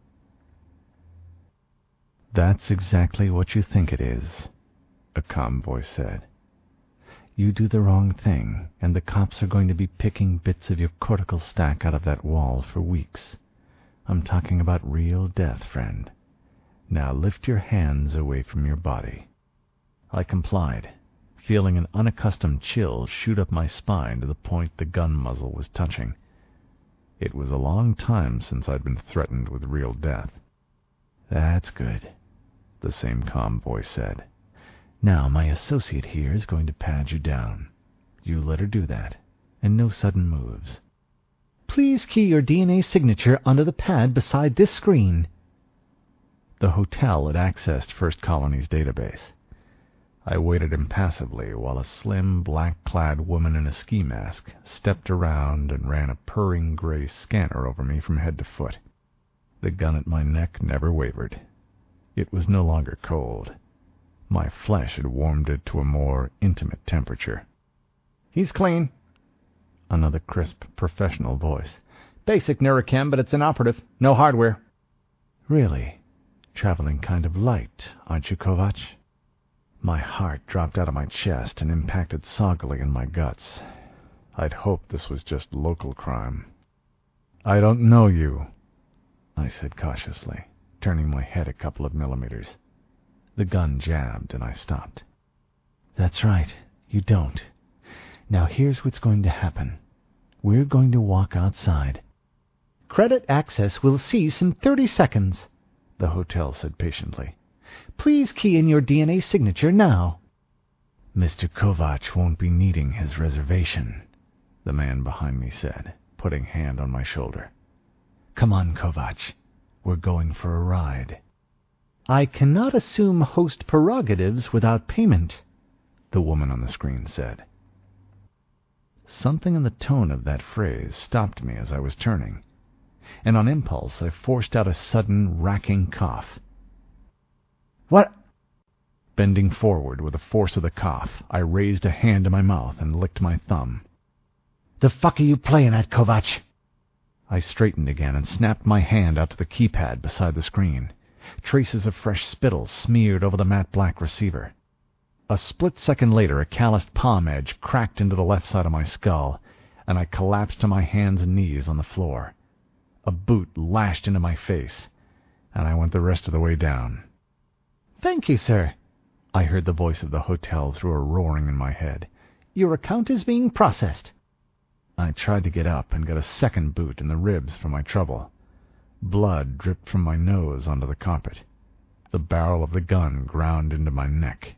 "That's exactly what you think it is," a calm voice said. "You do the wrong thing, and the cops are going to be picking bits of your cortical stack out of that wall for weeks. I'm talking about real death, friend. Now lift your hands away from your body." I complied, feeling an unaccustomed chill shoot up my spine to the point the gun muzzle was touching. It was a long time since I'd been threatened with real death. "That's good," the same calm voice said. "Now my associate here is going to pad you down. You let her do that, and no sudden moves." "Please key your DNA signature onto the pad beside this screen." The hotel had accessed First Colony's database. I waited impassively while a slim, black-clad woman in a ski mask stepped around and ran a purring gray scanner over me from head to foot. The gun at my neck never wavered. It was no longer cold. My flesh had warmed it to a more intimate temperature. "He's clean." Another crisp, professional voice. "Basic neurochem, but it's inoperative. No hardware." "Really? Traveling kind of light, aren't you, Kovach?" My heart dropped out of my chest and impacted soggily in my guts. I'd hoped this was just local crime. "I don't know you," I said cautiously, turning my head a couple of millimeters. The gun jabbed, and I stopped. "That's right, you don't. Now here's what's going to happen. We're going to walk outside." "Credit access will cease in 30 seconds, the hotel said patiently. "Please key in your DNA signature now." "Mr. Kovach won't be needing his reservation," the man behind me said, putting hand on my shoulder. "Come on, Kovach. We're going for a ride." "I cannot assume host prerogatives without payment," the woman on the screen said. Something in the tone of that phrase stopped me as I was turning, and on impulse I forced out a sudden, racking cough. "What?" Bending forward with the force of the cough, I raised a hand to my mouth and licked my thumb. "The fuck are you playing at, Kovach?" I straightened again and snapped my hand out to the keypad beside the screen. Traces of fresh spittle smeared over the matte black receiver. A split second later, a calloused palm edge cracked into the left side of my skull, and I collapsed to my hands and knees on the floor. A boot lashed into my face, and I went the rest of the way down. "Thank you, sir," I heard the voice of the hotel through a roaring in my head. "Your account is being processed." I tried to get up and got a second boot in the ribs for my trouble. Blood dripped from my nose onto the carpet. The barrel of the gun ground into my neck.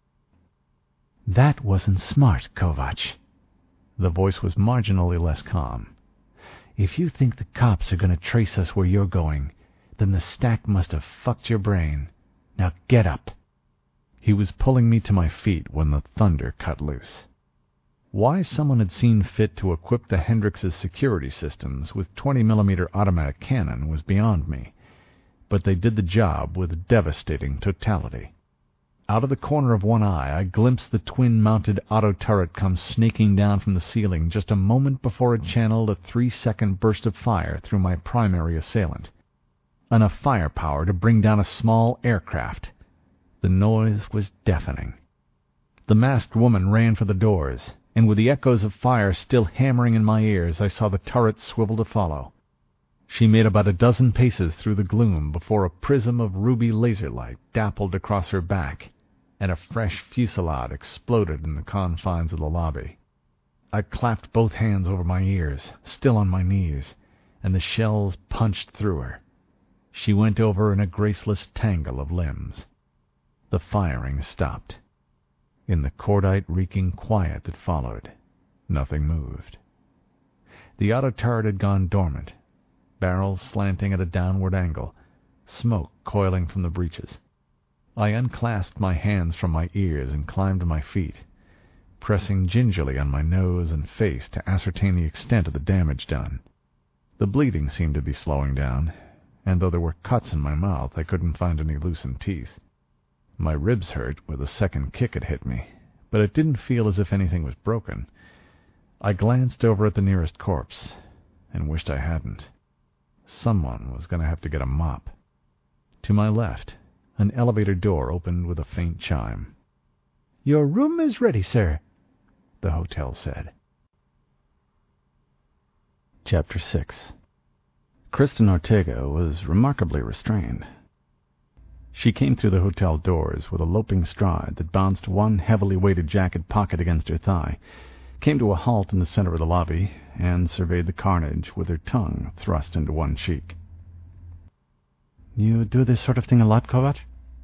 "That wasn't smart, Kovach." The voice was marginally less calm. "If you think the cops are going to trace us where you're going, then the stack must have fucked your brain. Now get up." He was pulling me to my feet when the thunder cut loose. Why someone had seen fit to equip the Hendricks' security systems with 20mm automatic cannon was beyond me, but they did the job with devastating totality. Out of the corner of one eye, I glimpsed the twin-mounted auto turret come snaking down from the ceiling just a moment before it channeled a 3-second burst of fire through my primary assailant. Enough firepower to bring down a small aircraft. The noise was deafening. The masked woman ran for the doors, and with the echoes of fire still hammering in my ears, I saw the turret swivel to follow. She made about a dozen paces through the gloom before a prism of ruby laser light dappled across her back, and a fresh fusillade exploded in the confines of the lobby. I clapped both hands over my ears, still on my knees, and the shells punched through her. She went over in a graceless tangle of limbs. The firing stopped. In the cordite-reeking quiet that followed, nothing moved. The auto turret had gone dormant, barrels slanting at a downward angle, smoke coiling from the breeches. I unclasped my hands from my ears and climbed to my feet, pressing gingerly on my nose and face to ascertain the extent of the damage done. The bleeding seemed to be slowing down, and though there were cuts in my mouth, I couldn't find any loosened teeth. My ribs hurt where the second kick had hit me, but it didn't feel as if anything was broken. I glanced over at the nearest corpse, and wished I hadn't. Someone was going to have to get a mop. To my left, an elevator door opened with a faint chime. "Your room is ready, sir," the hotel said. Chapter 6. Kristen Ortega was remarkably restrained. She came through the hotel doors with a loping stride that bounced one heavily weighted jacket pocket against her thigh, came to a halt in the center of the lobby, and surveyed the carnage with her tongue thrust into one cheek. "You do this sort of thing a lot, Kovach?"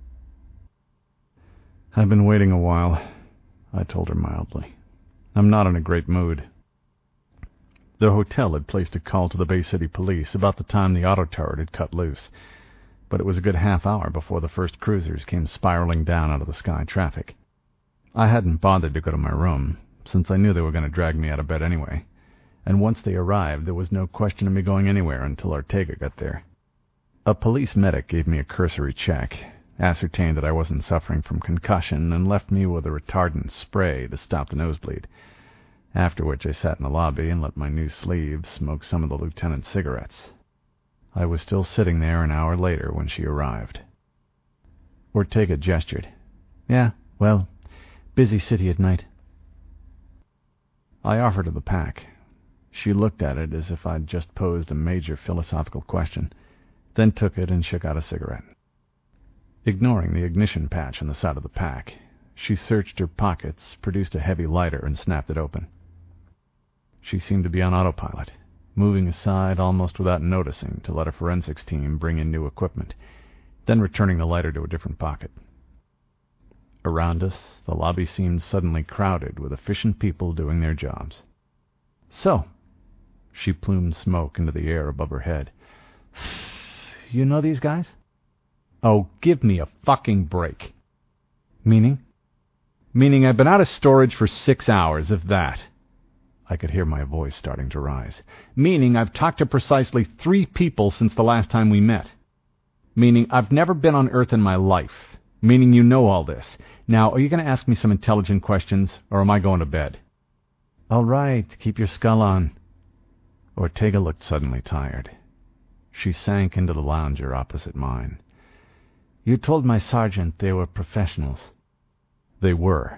"I've been waiting a while," I told her mildly. "I'm not in a great mood." The hotel had placed a call to the Bay City police about the time the auto turret had cut loose, but it was a good half hour before the first cruisers came spiraling down out of the sky traffic. I hadn't bothered to go to my room, since I knew they were going to drag me out of bed anyway, and once they arrived there was no question of me going anywhere until Ortega got there. A police medic gave me a cursory check, ascertained that I wasn't suffering from concussion, and left me with a retardant spray to stop the nosebleed, after which I sat in the lobby and let my new sleeve smoke some of the lieutenant's cigarettes. I was still sitting there an hour later when she arrived. Ortega gestured. "Yeah, well, busy city at night." I offered her the pack. She looked at it as if I'd just posed a major philosophical question, then took it and shook out a cigarette. Ignoring the ignition patch on the side of the pack, she searched her pockets, produced a heavy lighter, and snapped it open. She seemed to be on autopilot, moving aside almost without noticing to let a forensics team bring in new equipment, then returning the lighter to a different pocket. Around us, the lobby seemed suddenly crowded with efficient people doing their jobs. So, she plumed smoke into the air above her head. You know these guys? Oh, give me a fucking break. Meaning? Meaning I've been out of storage for 6 hours, if that. I could hear my voice starting to rise. Meaning I've talked to precisely 3 people since the last time we met. Meaning I've never been on Earth in my life. Meaning you know all this. Now, are you going to ask me some intelligent questions, or am I going to bed? All right, keep your skull on. Ortega looked suddenly tired. She sank into the lounger opposite mine. You told my sergeant they were professionals. They were.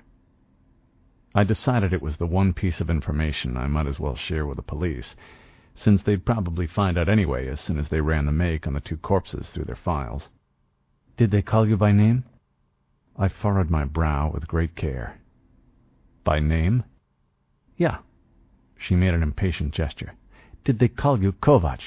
I decided it was the one piece of information I might as well share with the police, since they'd probably find out anyway as soon as they ran the make on the 2 corpses through their files. Did they call you by name? I furrowed my brow with great care. By name? Yeah. She made an impatient gesture. Did they call you Kovac?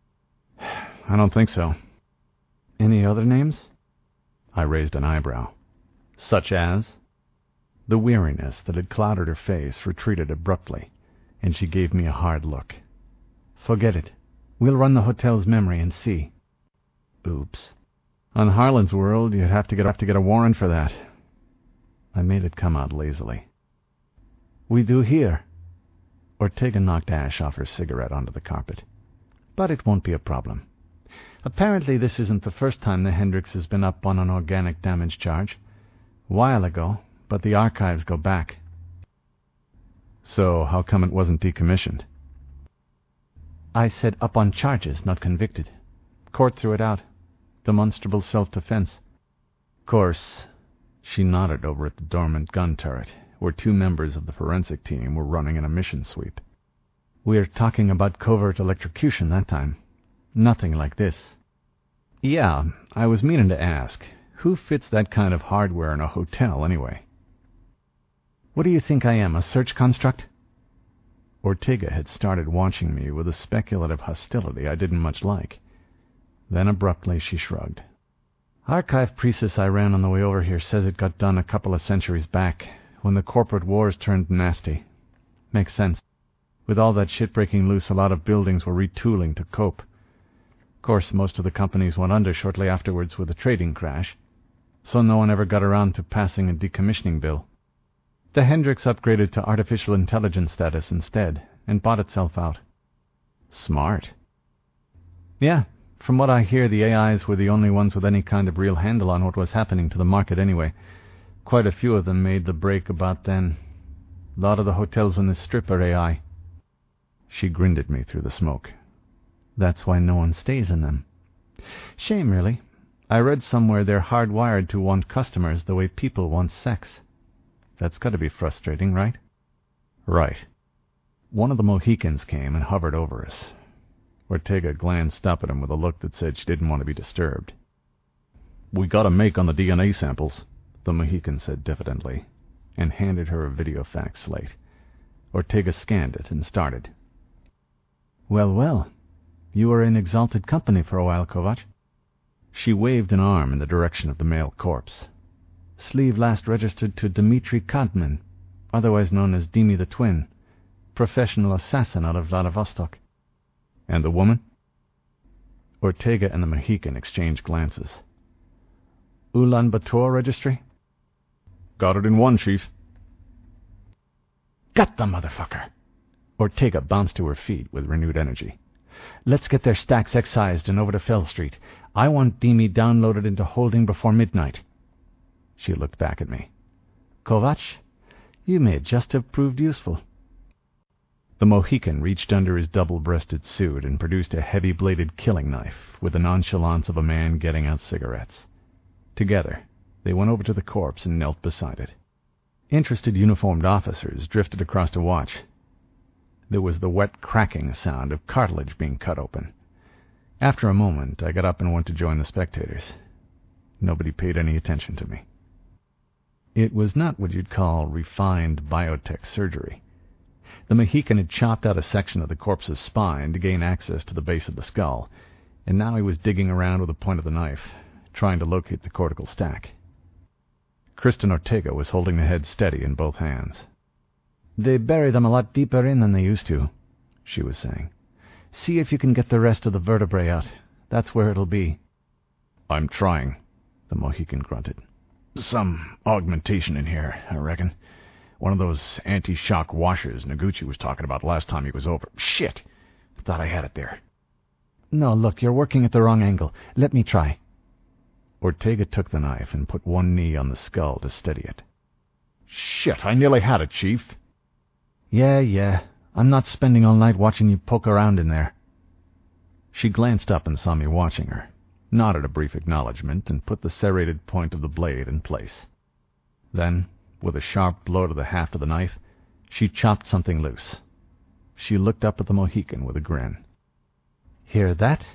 I don't think so. Any other names? I raised an eyebrow. Such as? The weariness that had clouded her face retreated abruptly, and she gave me a hard look. Forget it. We'll run the hotel's memory and see. Oops. On Harlan's World, you'd have to get a warrant for that. I made it come out lazily. We do here. Ortega knocked ash off her cigarette onto the carpet. But it won't be a problem. Apparently this isn't the first time the Hendricks has been up on an organic damage charge. A while ago, but the archives go back. So how come it wasn't decommissioned? I said up on charges, not convicted. Court threw it out. Demonstrable self-defense. Course. She nodded over at the dormant gun turret, where 2 members of the forensic team were running an emission sweep. We're talking about covert electrocution that time. Nothing like this. Yeah, I was meaning to ask, who fits that kind of hardware in a hotel anyway? What do you think I am, a search construct? Ortega had started watching me with a speculative hostility I didn't much like. Then abruptly she shrugged. Archive precis I ran on the way over here says it got done a couple of centuries back, when the corporate wars turned nasty. Makes sense. With all that shit breaking loose, a lot of buildings were retooling to cope. Of course, most of the companies went under shortly afterwards with the trading crash, so no one ever got around to passing a decommissioning bill. The Hendricks upgraded to artificial intelligence status instead, and bought itself out. Smart. Yeah. From what I hear, the AIs were the only ones with any kind of real handle on what was happening to the market anyway. Quite a few of them made the break about then. A lot of the hotels on this strip are AI. She grinned at me through the smoke. That's why no one stays in them. Shame, really. I read somewhere they're hardwired to want customers the way people want sex. That's got to be frustrating, right? Right. One of the Mohicans came and hovered over us. Ortega glanced up at him with a look that said she didn't want to be disturbed. "We got a make on the DNA samples," the Mohican said diffidently, and handed her a videofax slate. Ortega scanned it and started. Well, well. You were in exalted company for a while, Kovac. She waved an arm in the direction of the male corpse. Sleeve last registered to Dmitry Kantman, otherwise known as Dimi the Twin, professional assassin out of Vladivostok. And the woman? Ortega and the Mohican exchanged glances. Ulaanbaatar registry? Got it in one, Chief. Got the motherfucker! Ortega bounced to her feet with renewed energy. Let's get their stacks excised and over to Fell Street. I want Dimi downloaded into holding before midnight. She looked back at me. Kovac, you may just have proved useful. The Mohican reached under his double-breasted suit and produced a heavy-bladed killing knife with the nonchalance of a man getting out cigarettes. Together, they went over to the corpse and knelt beside it. Interested uniformed officers drifted across to watch, There was the wet cracking sound of cartilage being cut open. After a moment, I got up and went to join the spectators. Nobody paid any attention to me. It was not what you'd call refined biotech surgery. The Mohican had chopped out a section of the corpse's spine to gain access to the base of the skull, and now he was digging around with the point of the knife, trying to locate the cortical stack. Kristen Ortega was holding the head steady in both hands. "They bury them a lot deeper in than they used to," she was saying. "See if you can get the rest of the vertebrae out. That's where it'll be." "I'm trying," the Mohican grunted. "Some augmentation in here, I reckon. One of those anti-shock washers Noguchi was talking about last time he was over. Shit! Thought I had it there." "No, look, you're working at the wrong angle. Let me try." Ortega took the knife and put one knee on the skull to steady it. "Shit, I nearly had it, Chief." Yeah. I'm not spending all night watching you poke around in there." She glanced up and saw me watching her, nodded a brief acknowledgement, and put the serrated point of the blade in place. Then, with a sharp blow to the haft of the knife, she chopped something loose. She looked up at the Mohican with a grin. "Hear that?"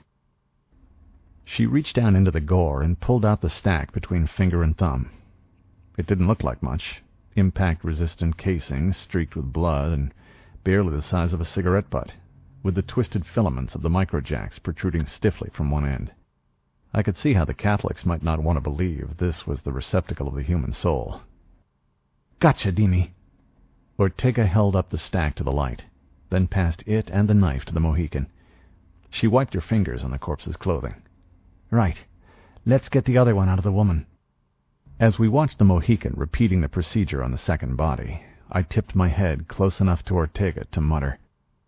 She reached down into the gore and pulled out the stack between finger and thumb. It didn't look like much. Impact-resistant casing streaked with blood and barely the size of a cigarette butt, with the twisted filaments of the microjacks protruding stiffly from one end. I could see how the Catholics might not want to believe this was the receptacle of the human soul. "Gotcha, Dimi." Ortega held up the stack to the light, then passed it and the knife to the Mohican. She wiped her fingers on the corpse's clothing. "Right. Let's get the other one out of the woman." As we watched the Mohican repeating the procedure on the second body, I tipped my head close enough to Ortega to mutter,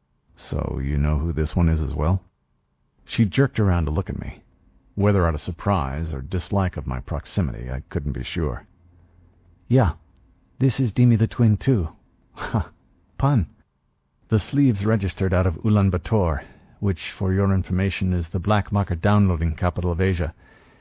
"So you know who this one is as well?" She jerked around to look at me. Whether out of surprise or dislike of my proximity, I couldn't be sure. "Yeah, this is Dimi the Twin, too." "Ha, pun." "The sleeves registered out of Ulaanbaatar, which, for your information, is the black market downloading capital of Asia.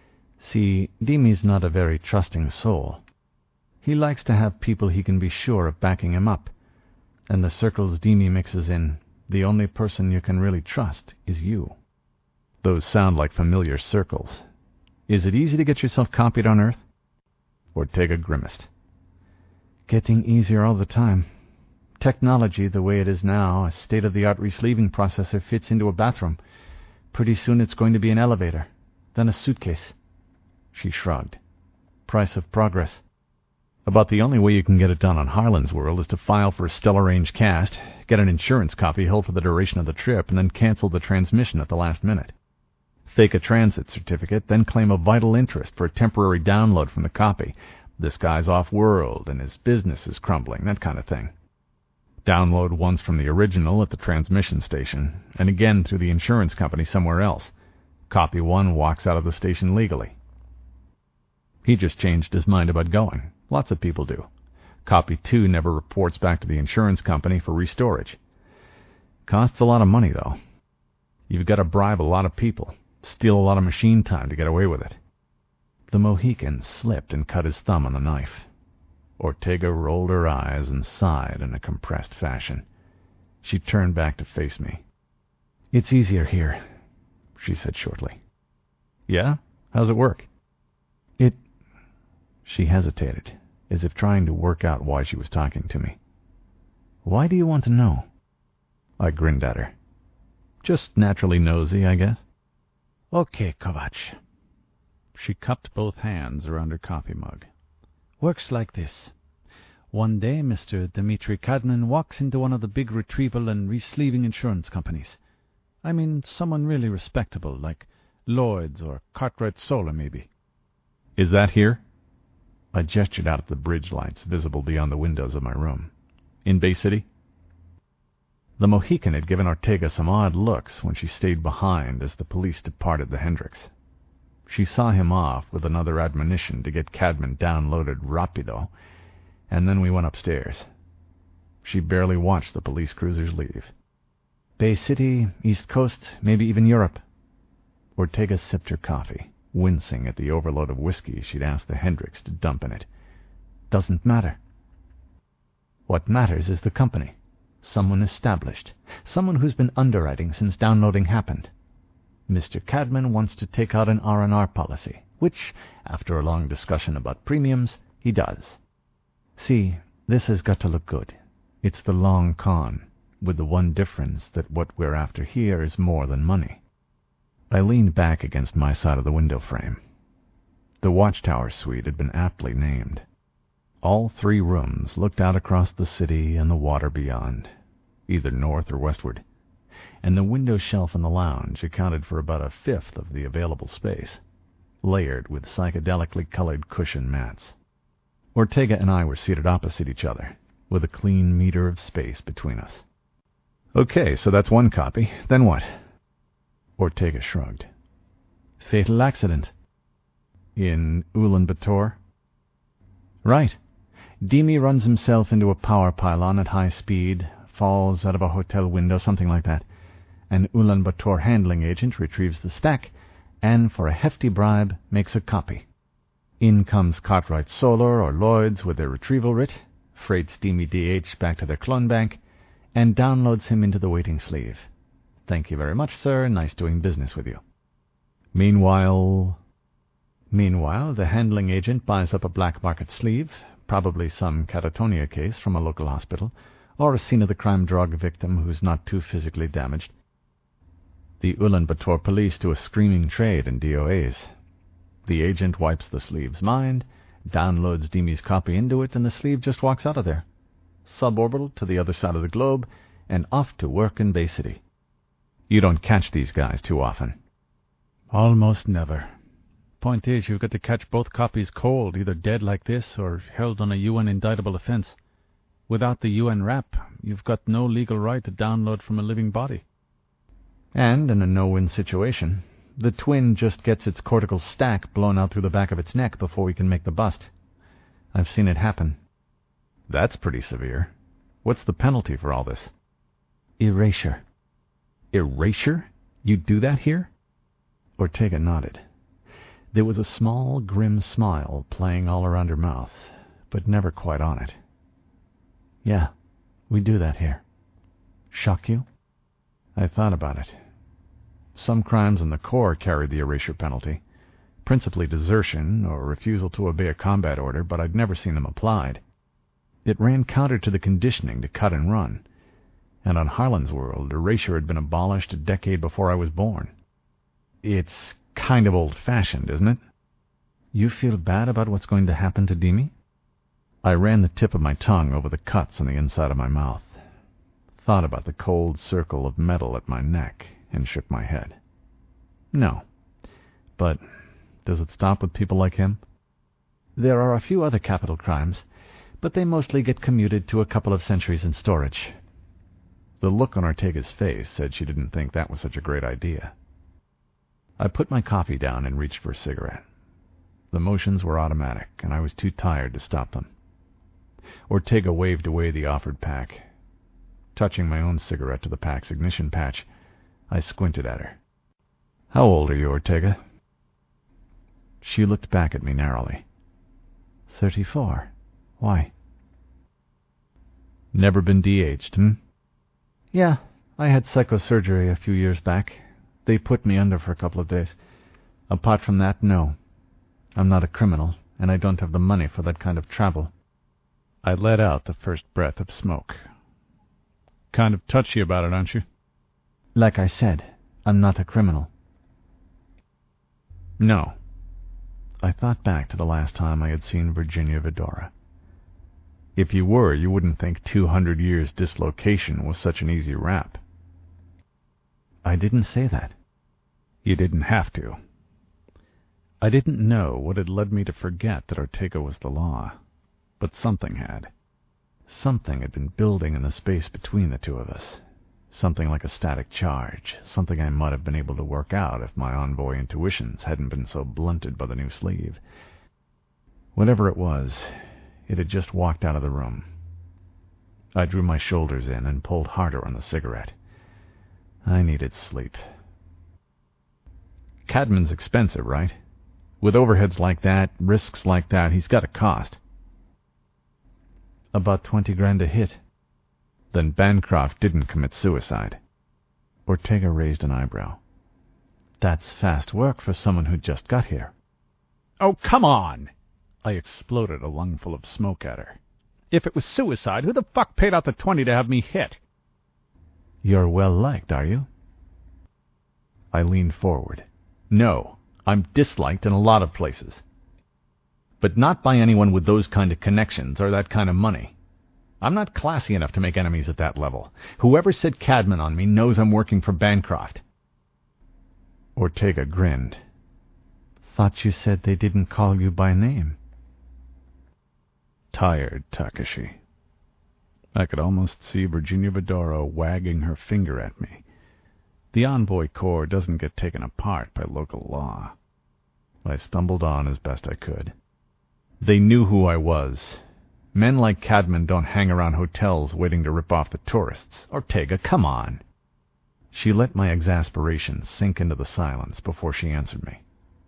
See, Dimi's not a very trusting soul. He likes to have people he can be sure of backing him up. And the circles Dimi mixes in, the only person you can really trust is you." "Those sound like familiar circles. Is it easy to get yourself copied on Earth?" Ortega grimaced. "Getting easier all the time. Technology, the way it is now, a state-of-the-art resleeving processor fits into a bathroom. Pretty soon it's going to be an elevator, then a suitcase." She shrugged. "Price of progress." "About the only way you can get it done on Harlan's World is to file for a stellar range cast, get an insurance copy held for the duration of the trip, and then cancel the transmission at the last minute. Fake a transit certificate, then claim a vital interest for a temporary download from the copy. This guy's off-world, and his business is crumbling, that kind of thing. Download once from the original at the transmission station, and again through the insurance company somewhere else. Copy 1 walks out of the station legally." He just changed his mind about going. Lots of people do. Copy 2 never reports back to the insurance company for restorage. Costs a lot of money, though. You've got to bribe a lot of people, steal a lot of machine time to get away with it. The Mohican slipped and cut his thumb on the knife. Ortega rolled her eyes and sighed in a compressed fashion. She turned back to face me. "It's easier here," she said shortly. "Yeah? How's it work?" She hesitated, as if trying to work out why she was talking to me. "Why do you want to know?" I grinned at her. "Just naturally nosy, I guess." "Okay, Kovac." She cupped both hands around her coffee mug. "Works like this. One day Mr. Dmitri Kadmin walks into one of the big retrieval and resleeving insurance companies. I mean someone really respectable, like Lloyd's or Cartwright Solar, maybe." "Is that here?" I gestured out at the bridge lights visible beyond the windows of my room. "In Bay City?" The Mohican had given Ortega some odd looks when she stayed behind as the police departed the Hendricks. She saw him off with another admonition to get Cadman downloaded rapido, and then we went upstairs. She barely watched the police cruisers leave. "Bay City, East Coast, maybe even Europe." Ortega sipped her coffee, wincing at the overload of whiskey she'd asked the Hendricks to dump in it. "Doesn't matter. What matters is the company. Someone established. Someone who's been underwriting since downloading happened. Mr. Cadman wants to take out an R&R policy, which, after a long discussion about premiums, he does. See, this has got to look good. It's the long con, with the one difference that what we're after here is more than money. I leaned back against my side of the window frame. The Watchtower suite had been aptly named. All 3 rooms looked out across the city and the water beyond, either north or westward, and the window shelf in the lounge accounted for about a fifth of the available space, layered with psychedelically colored cushion mats. Ortega and I were seated opposite each other, with a clean meter of space between us. Okay, so that's one copy. Then what? Ortega shrugged. Fatal accident. In Ulaanbaatar? Right. Dimi runs himself into a power pylon at high speed, falls out of a hotel window, something like that. An Ulaanbaatar handling agent retrieves the stack, and for a hefty bribe makes a copy. In comes Cartwright Solar or Lloyd's with their retrieval writ, freights Dimi DH back to their clone bank, and downloads him into the waiting sleeve. Thank you very much, sir. Nice doing business with you. Meanwhile, the handling agent buys up a black market sleeve, probably some catatonia case from a local hospital, or a scene-of-the-crime drug victim who's not too physically damaged. The Ulaanbaatar police do a screaming trade in DOAs. The agent wipes the sleeve's mind, downloads Dimi's copy into it, and the sleeve just walks out of there. Suborbital to the other side of the globe, and off to work in Bay City. You don't catch these guys too often. Almost never. Point is, you've got to catch both copies cold, either dead like this or held on a UN indictable offense. Without the UN rap, you've got no legal right to download from a living body. And in a no-win situation, the twin just gets its cortical stack blown out through the back of its neck before we can make the bust. I've seen it happen. That's pretty severe. What's the penalty for all this? Erasure. Erasure? You do that here? Ortega nodded. There was a small, grim smile playing all around her mouth, but never quite on it. Yeah, we do that here. Shock you? I thought about it. Some crimes in the Corps carried the erasure penalty, principally desertion or refusal to obey a combat order, but I'd never seen them applied. It ran counter to the conditioning to cut and run, and on Harlan's world, erasure had been abolished a decade before I was born. It's kind of old-fashioned, isn't it? You feel bad about what's going to happen to Dimi? I ran the tip of my tongue over the cuts on the inside of my mouth, thought about the cold circle of metal at my neck, and shook my head. No. But does it stop with people like him? There are a few other capital crimes, but they mostly get commuted to a couple of centuries in storage. The look on Ortega's face said she didn't think that was such a great idea. I put my coffee down and reached for a cigarette. The motions were automatic, and I was too tired to stop them. Ortega waved away the offered pack. Touching my own cigarette to the pack's ignition patch, I squinted at her. How old are you, Ortega? She looked back at me narrowly. 34. Why? Never been DH'd, Yeah, I had psychosurgery a few years back. They put me under for a couple of days. Apart from that, no. I'm not a criminal, and I don't have the money for that kind of travel. I let out the first breath of smoke. Kind of touchy about it, aren't you? Like I said, I'm not a criminal. No. I thought back to the last time I had seen Virginia Vidora. If you were, you wouldn't think 200 years dislocation was such an easy rap. I didn't say that. You didn't have to. I didn't know what had led me to forget that Ortega was the law, but something had. Something had been building in the space between the two of us. Something like a static charge, something I might have been able to work out if my envoy intuitions hadn't been so blunted by the new sleeve. Whatever it was, it had just walked out of the room. I drew my shoulders in and pulled harder on the cigarette. I needed sleep. Cadman's expensive, right? With overheads like that, risks like that, he's got a cost. About 20 grand a hit. Then Bancroft didn't commit suicide. Ortega raised an eyebrow. That's fast work for someone who just got here. Oh, come on! I exploded a lungful of smoke at her. If it was suicide, who the fuck paid out the 20 to have me hit? You're well liked, are you? I leaned forward. No, I'm disliked in a lot of places. But not by anyone with those kind of connections or that kind of money. I'm not classy enough to make enemies at that level. Whoever said Cadman on me knows I'm working for Bancroft. Ortega grinned. Thought you said they didn't call you by name. Tired Takashi. I could almost see Virginia Vidoro wagging her finger at me. The Envoy Corps doesn't get taken apart by local law. I stumbled on as best I could. They knew who I was. Men like Cadman don't hang around hotels waiting to rip off the tourists. Ortega, come on. She let my exasperation sink into the silence before she answered me.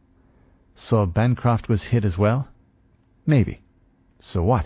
So Bancroft was hit as well? Maybe. So what?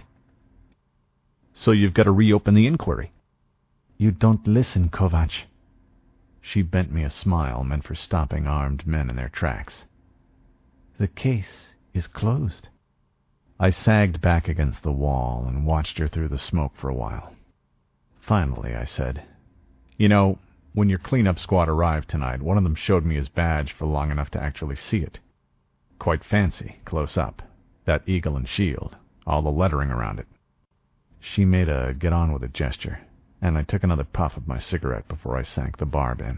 So you've got to reopen the inquiry. You don't listen, Kovac. She bent me a smile meant for stopping armed men in their tracks. The case is closed. I sagged back against the wall and watched her through the smoke for a while. Finally, I said, You know, when your cleanup squad arrived tonight, one of them showed me his badge for long enough to actually see it. Quite fancy, close up. That eagle and shield, all the lettering around it. She made a get-on-with-it gesture, and I took another puff of my cigarette before I sank the barb in.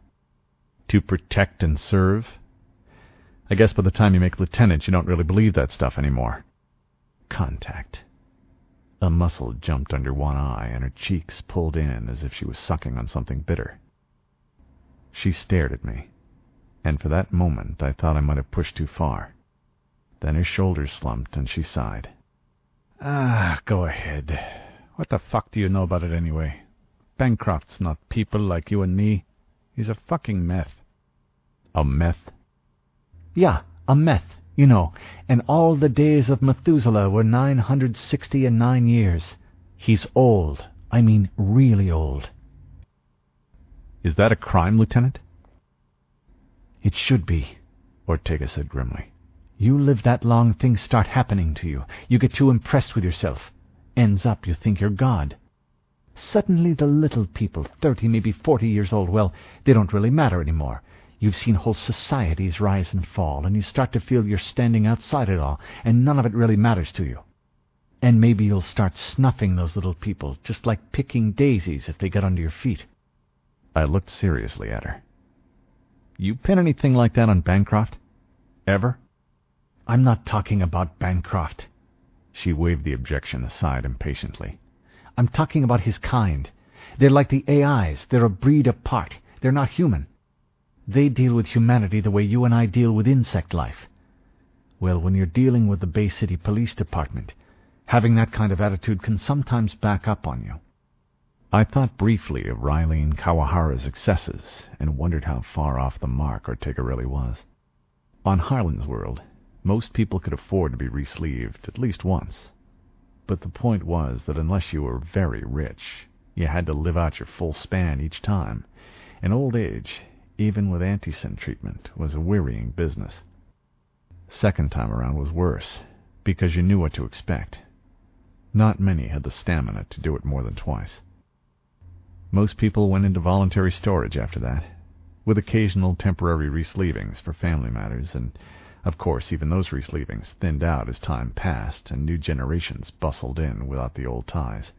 To protect and serve? I guess by the time you make lieutenant, you don't really believe that stuff anymore. Contact. A muscle jumped under one eye, and her cheeks pulled in as if she was sucking on something bitter. She stared at me, and for that moment I thought I might have pushed too far. Then her shoulders slumped, and she sighed. Go ahead. What the fuck do you know about it anyway? Bancroft's not people like you and me. He's a fucking meth. A meth? Yeah, a meth, you know, and all the days of Methuselah were 969 years. He's old. I mean really old. Is that a crime, Lieutenant? It should be, Ortega said grimly. You live that long, things start happening to you. You get too impressed with yourself. Ends up, you think you're God. Suddenly the little people, 30, maybe 40 years old, well, they don't really matter anymore. You've seen whole societies rise and fall, and you start to feel you're standing outside it all, and none of it really matters to you. And maybe you'll start snuffing those little people, just like picking daisies if they get under your feet. I looked seriously at her. You pin anything like that on Bancroft? Ever? I'm not talking about Bancroft. She waved the objection aside impatiently. I'm talking about his kind. They're like the AIs. They're a breed apart. They're not human. They deal with humanity the way you and I deal with insect life. Well, when you're dealing with the Bay City Police Department, having that kind of attitude can sometimes back up on you. I thought briefly of Riley and Kawahara's excesses and wondered how far off the mark Ortega really was. On Harlan's World, most people could afford to be re-sleeved at least once. But the point was that unless you were very rich, you had to live out your full span each time, and old age, even with anti-sin treatment, was a wearying business. Second time around was worse, because you knew what to expect. Not many had the stamina to do it more than twice. Most people went into voluntary storage after that, with occasional temporary re-sleevings for family matters, and of course even those re-sleevings thinned out as time passed and new generations bustled in without the old ties.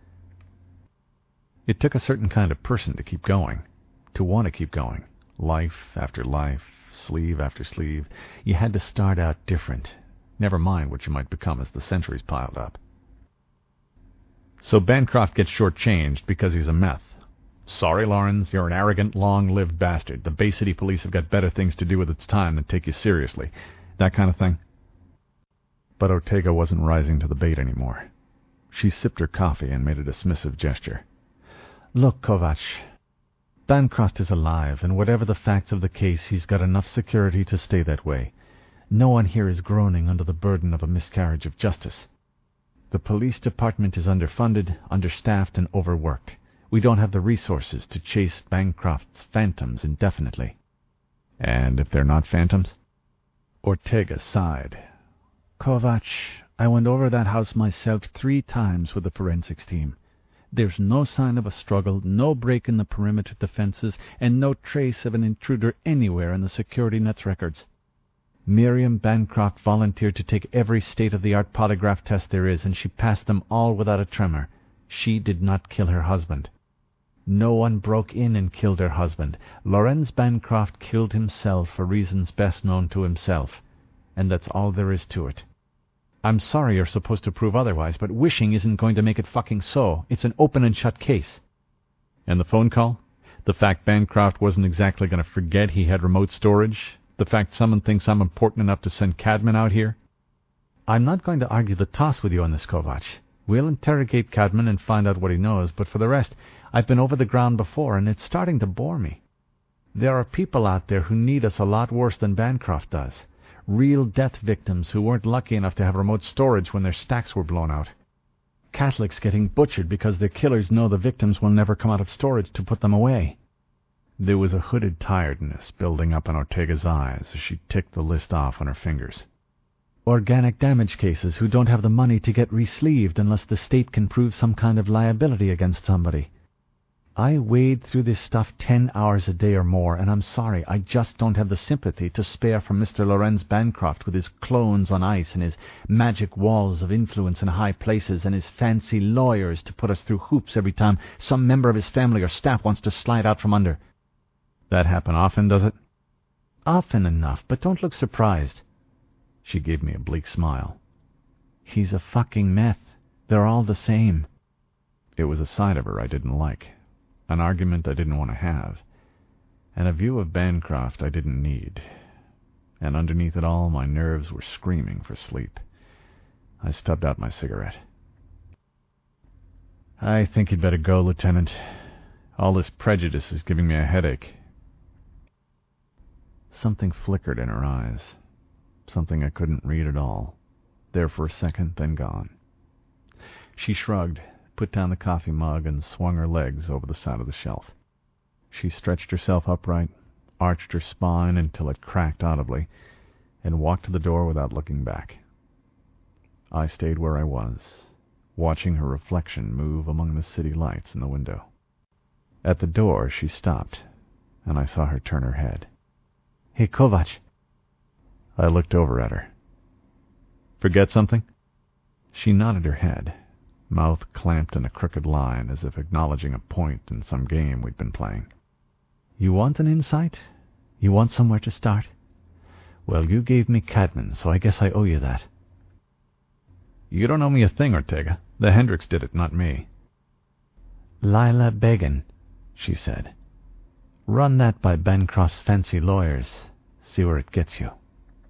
It took a certain kind of person to keep going, to want to keep going. Life after life, sleeve after sleeve, you had to start out different, never mind what you might become as the centuries piled up. So Bancroft gets shortchanged because he's a meth. Sorry, Lawrence, you're an arrogant, long-lived bastard. The Bay City Police have got better things to do with its time than take you seriously. That kind of thing. But Ortega wasn't rising to the bait anymore. She sipped her coffee and made a dismissive gesture. Look, Kovac, Bancroft is alive, and whatever the facts of the case, he's got enough security to stay that way. No one here is groaning under the burden of a miscarriage of justice. The police department is underfunded, understaffed, and overworked. We don't have the resources to chase Bancroft's phantoms indefinitely. And if they're not phantoms? Ortega sighed. Kovac, I went over that house myself 3 times with the forensics team. There's no sign of a struggle, no break in the perimeter defenses, and no trace of an intruder anywhere in the security net's records. Miriam Bancroft volunteered to take every state-of-the-art polygraph test there is, and she passed them all without a tremor. She did not kill her husband. No one broke in and killed her husband. Lorenz Bancroft killed himself for reasons best known to himself, and that's all there is to it. I'm sorry you're supposed to prove otherwise, but wishing isn't going to make it fucking so. It's an open and shut case. And the phone call? The fact Bancroft wasn't exactly going to forget he had remote storage? The fact someone thinks I'm important enough to send Cadman out here? I'm not going to argue the toss with you on this, Kovac. We'll interrogate Cadman and find out what he knows, but for the rest, I've been over the ground before, and it's starting to bore me. There are people out there who need us a lot worse than Bancroft does. Real death victims who weren't lucky enough to have remote storage when their stacks were blown out. Catholics getting butchered because their killers know the victims will never come out of storage to put them away. There was a hooded tiredness building up in Ortega's eyes as she ticked the list off on her fingers. Organic damage cases who don't have the money to get re-sleeved unless the state can prove some kind of liability against somebody. I wade through this stuff 10 hours a day or more, and I'm sorry, I just don't have the sympathy to spare from Mr. Lorenz Bancroft with his clones on ice and his magic walls of influence in high places and his fancy lawyers to put us through hoops every time some member of his family or staff wants to slide out from under. That happen often, does it? Often enough, but don't look surprised. She gave me a bleak smile. He's a fucking meth. They're all the same. It was a side of her I didn't like. An argument I didn't want to have, and a view of Bancroft I didn't need. And underneath it all, my nerves were screaming for sleep. I stubbed out my cigarette. I think you'd better go, Lieutenant. All this prejudice is giving me a headache. Something flickered in her eyes. Something I couldn't read at all. There for a second, then gone. She shrugged, put down the coffee mug, and swung her legs over the side of the shelf. She stretched herself upright, arched her spine until it cracked audibly, and walked to the door without looking back. I stayed where I was, watching her reflection move among the city lights in the window. At the door she stopped, and I saw her turn her head. Hey, Kovac. I looked over at her. Forget something? She nodded her head, mouth clamped in a crooked line as if acknowledging a point in some game we'd been playing. You want an insight? You want somewhere to start? Well, you gave me Cadman, so I guess I owe you that. You don't owe me a thing, Ortega. The Hendricks did it, not me. Lila Began, she said. Run that by Bancroft's fancy lawyers. See where it gets you.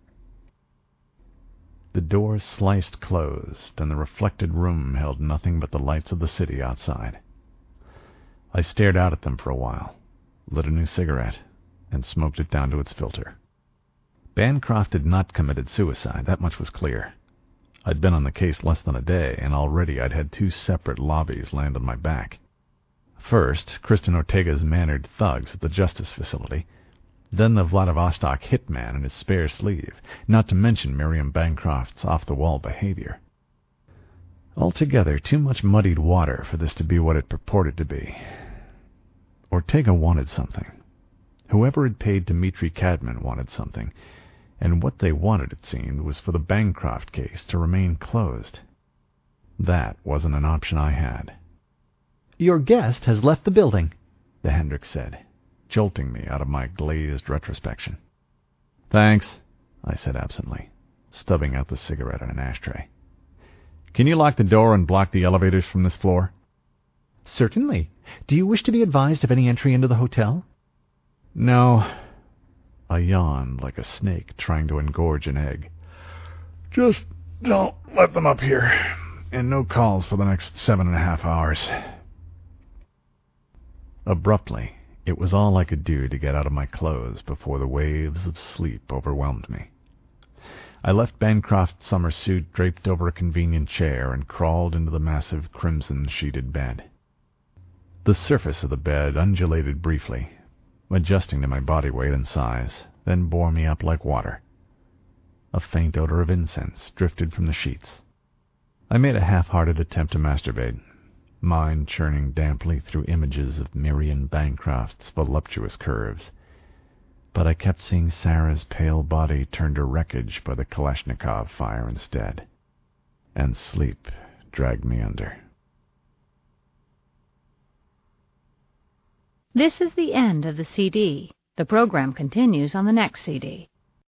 The doors sliced closed, and the reflected room held nothing but the lights of the city outside. I stared out at them for a while, lit a new cigarette, and smoked it down to its filter. Bancroft had not committed suicide, that much was clear. I'd been on the case less than a day, and already I'd had 2 separate lobbies land on my back. First, Kristen Ortega's mannered thugs at the Justice Facility, then the Vladivostok hitman in his spare sleeve, not to mention Miriam Bancroft's off-the-wall behavior. Altogether, too much muddied water for this to be what it purported to be. Ortega wanted something. Whoever had paid Dmitri Cadman wanted something, and what they wanted, it seemed, was for the Bancroft case to remain closed. That wasn't an option I had. Your guest has left the building, the Hendricks said, jolting me out of my glazed retrospection. Thanks, I said absently, stubbing out the cigarette in an ashtray. Can you lock the door and block the elevators from this floor? Certainly. Do you wish to be advised of any entry into the hotel? No. I yawned like a snake trying to engorge an egg. Just don't let them up here, and no calls for the next 7.5 hours. Abruptly, it was all I could do to get out of my clothes before the waves of sleep overwhelmed me. I left Bancroft's summer suit draped over a convenient chair and crawled into the massive crimson-sheeted bed. The surface of the bed undulated briefly, adjusting to my body weight and size, then bore me up like water. A faint odor of incense drifted from the sheets. I made a half-hearted attempt to masturbate, mind churning damply through images of Miriam Bancroft's voluptuous curves. But I kept seeing Sarah's pale body turned to wreckage by the Kalashnikov fire instead, and sleep dragged me under. This is the end of the CD. The program continues on the next CD.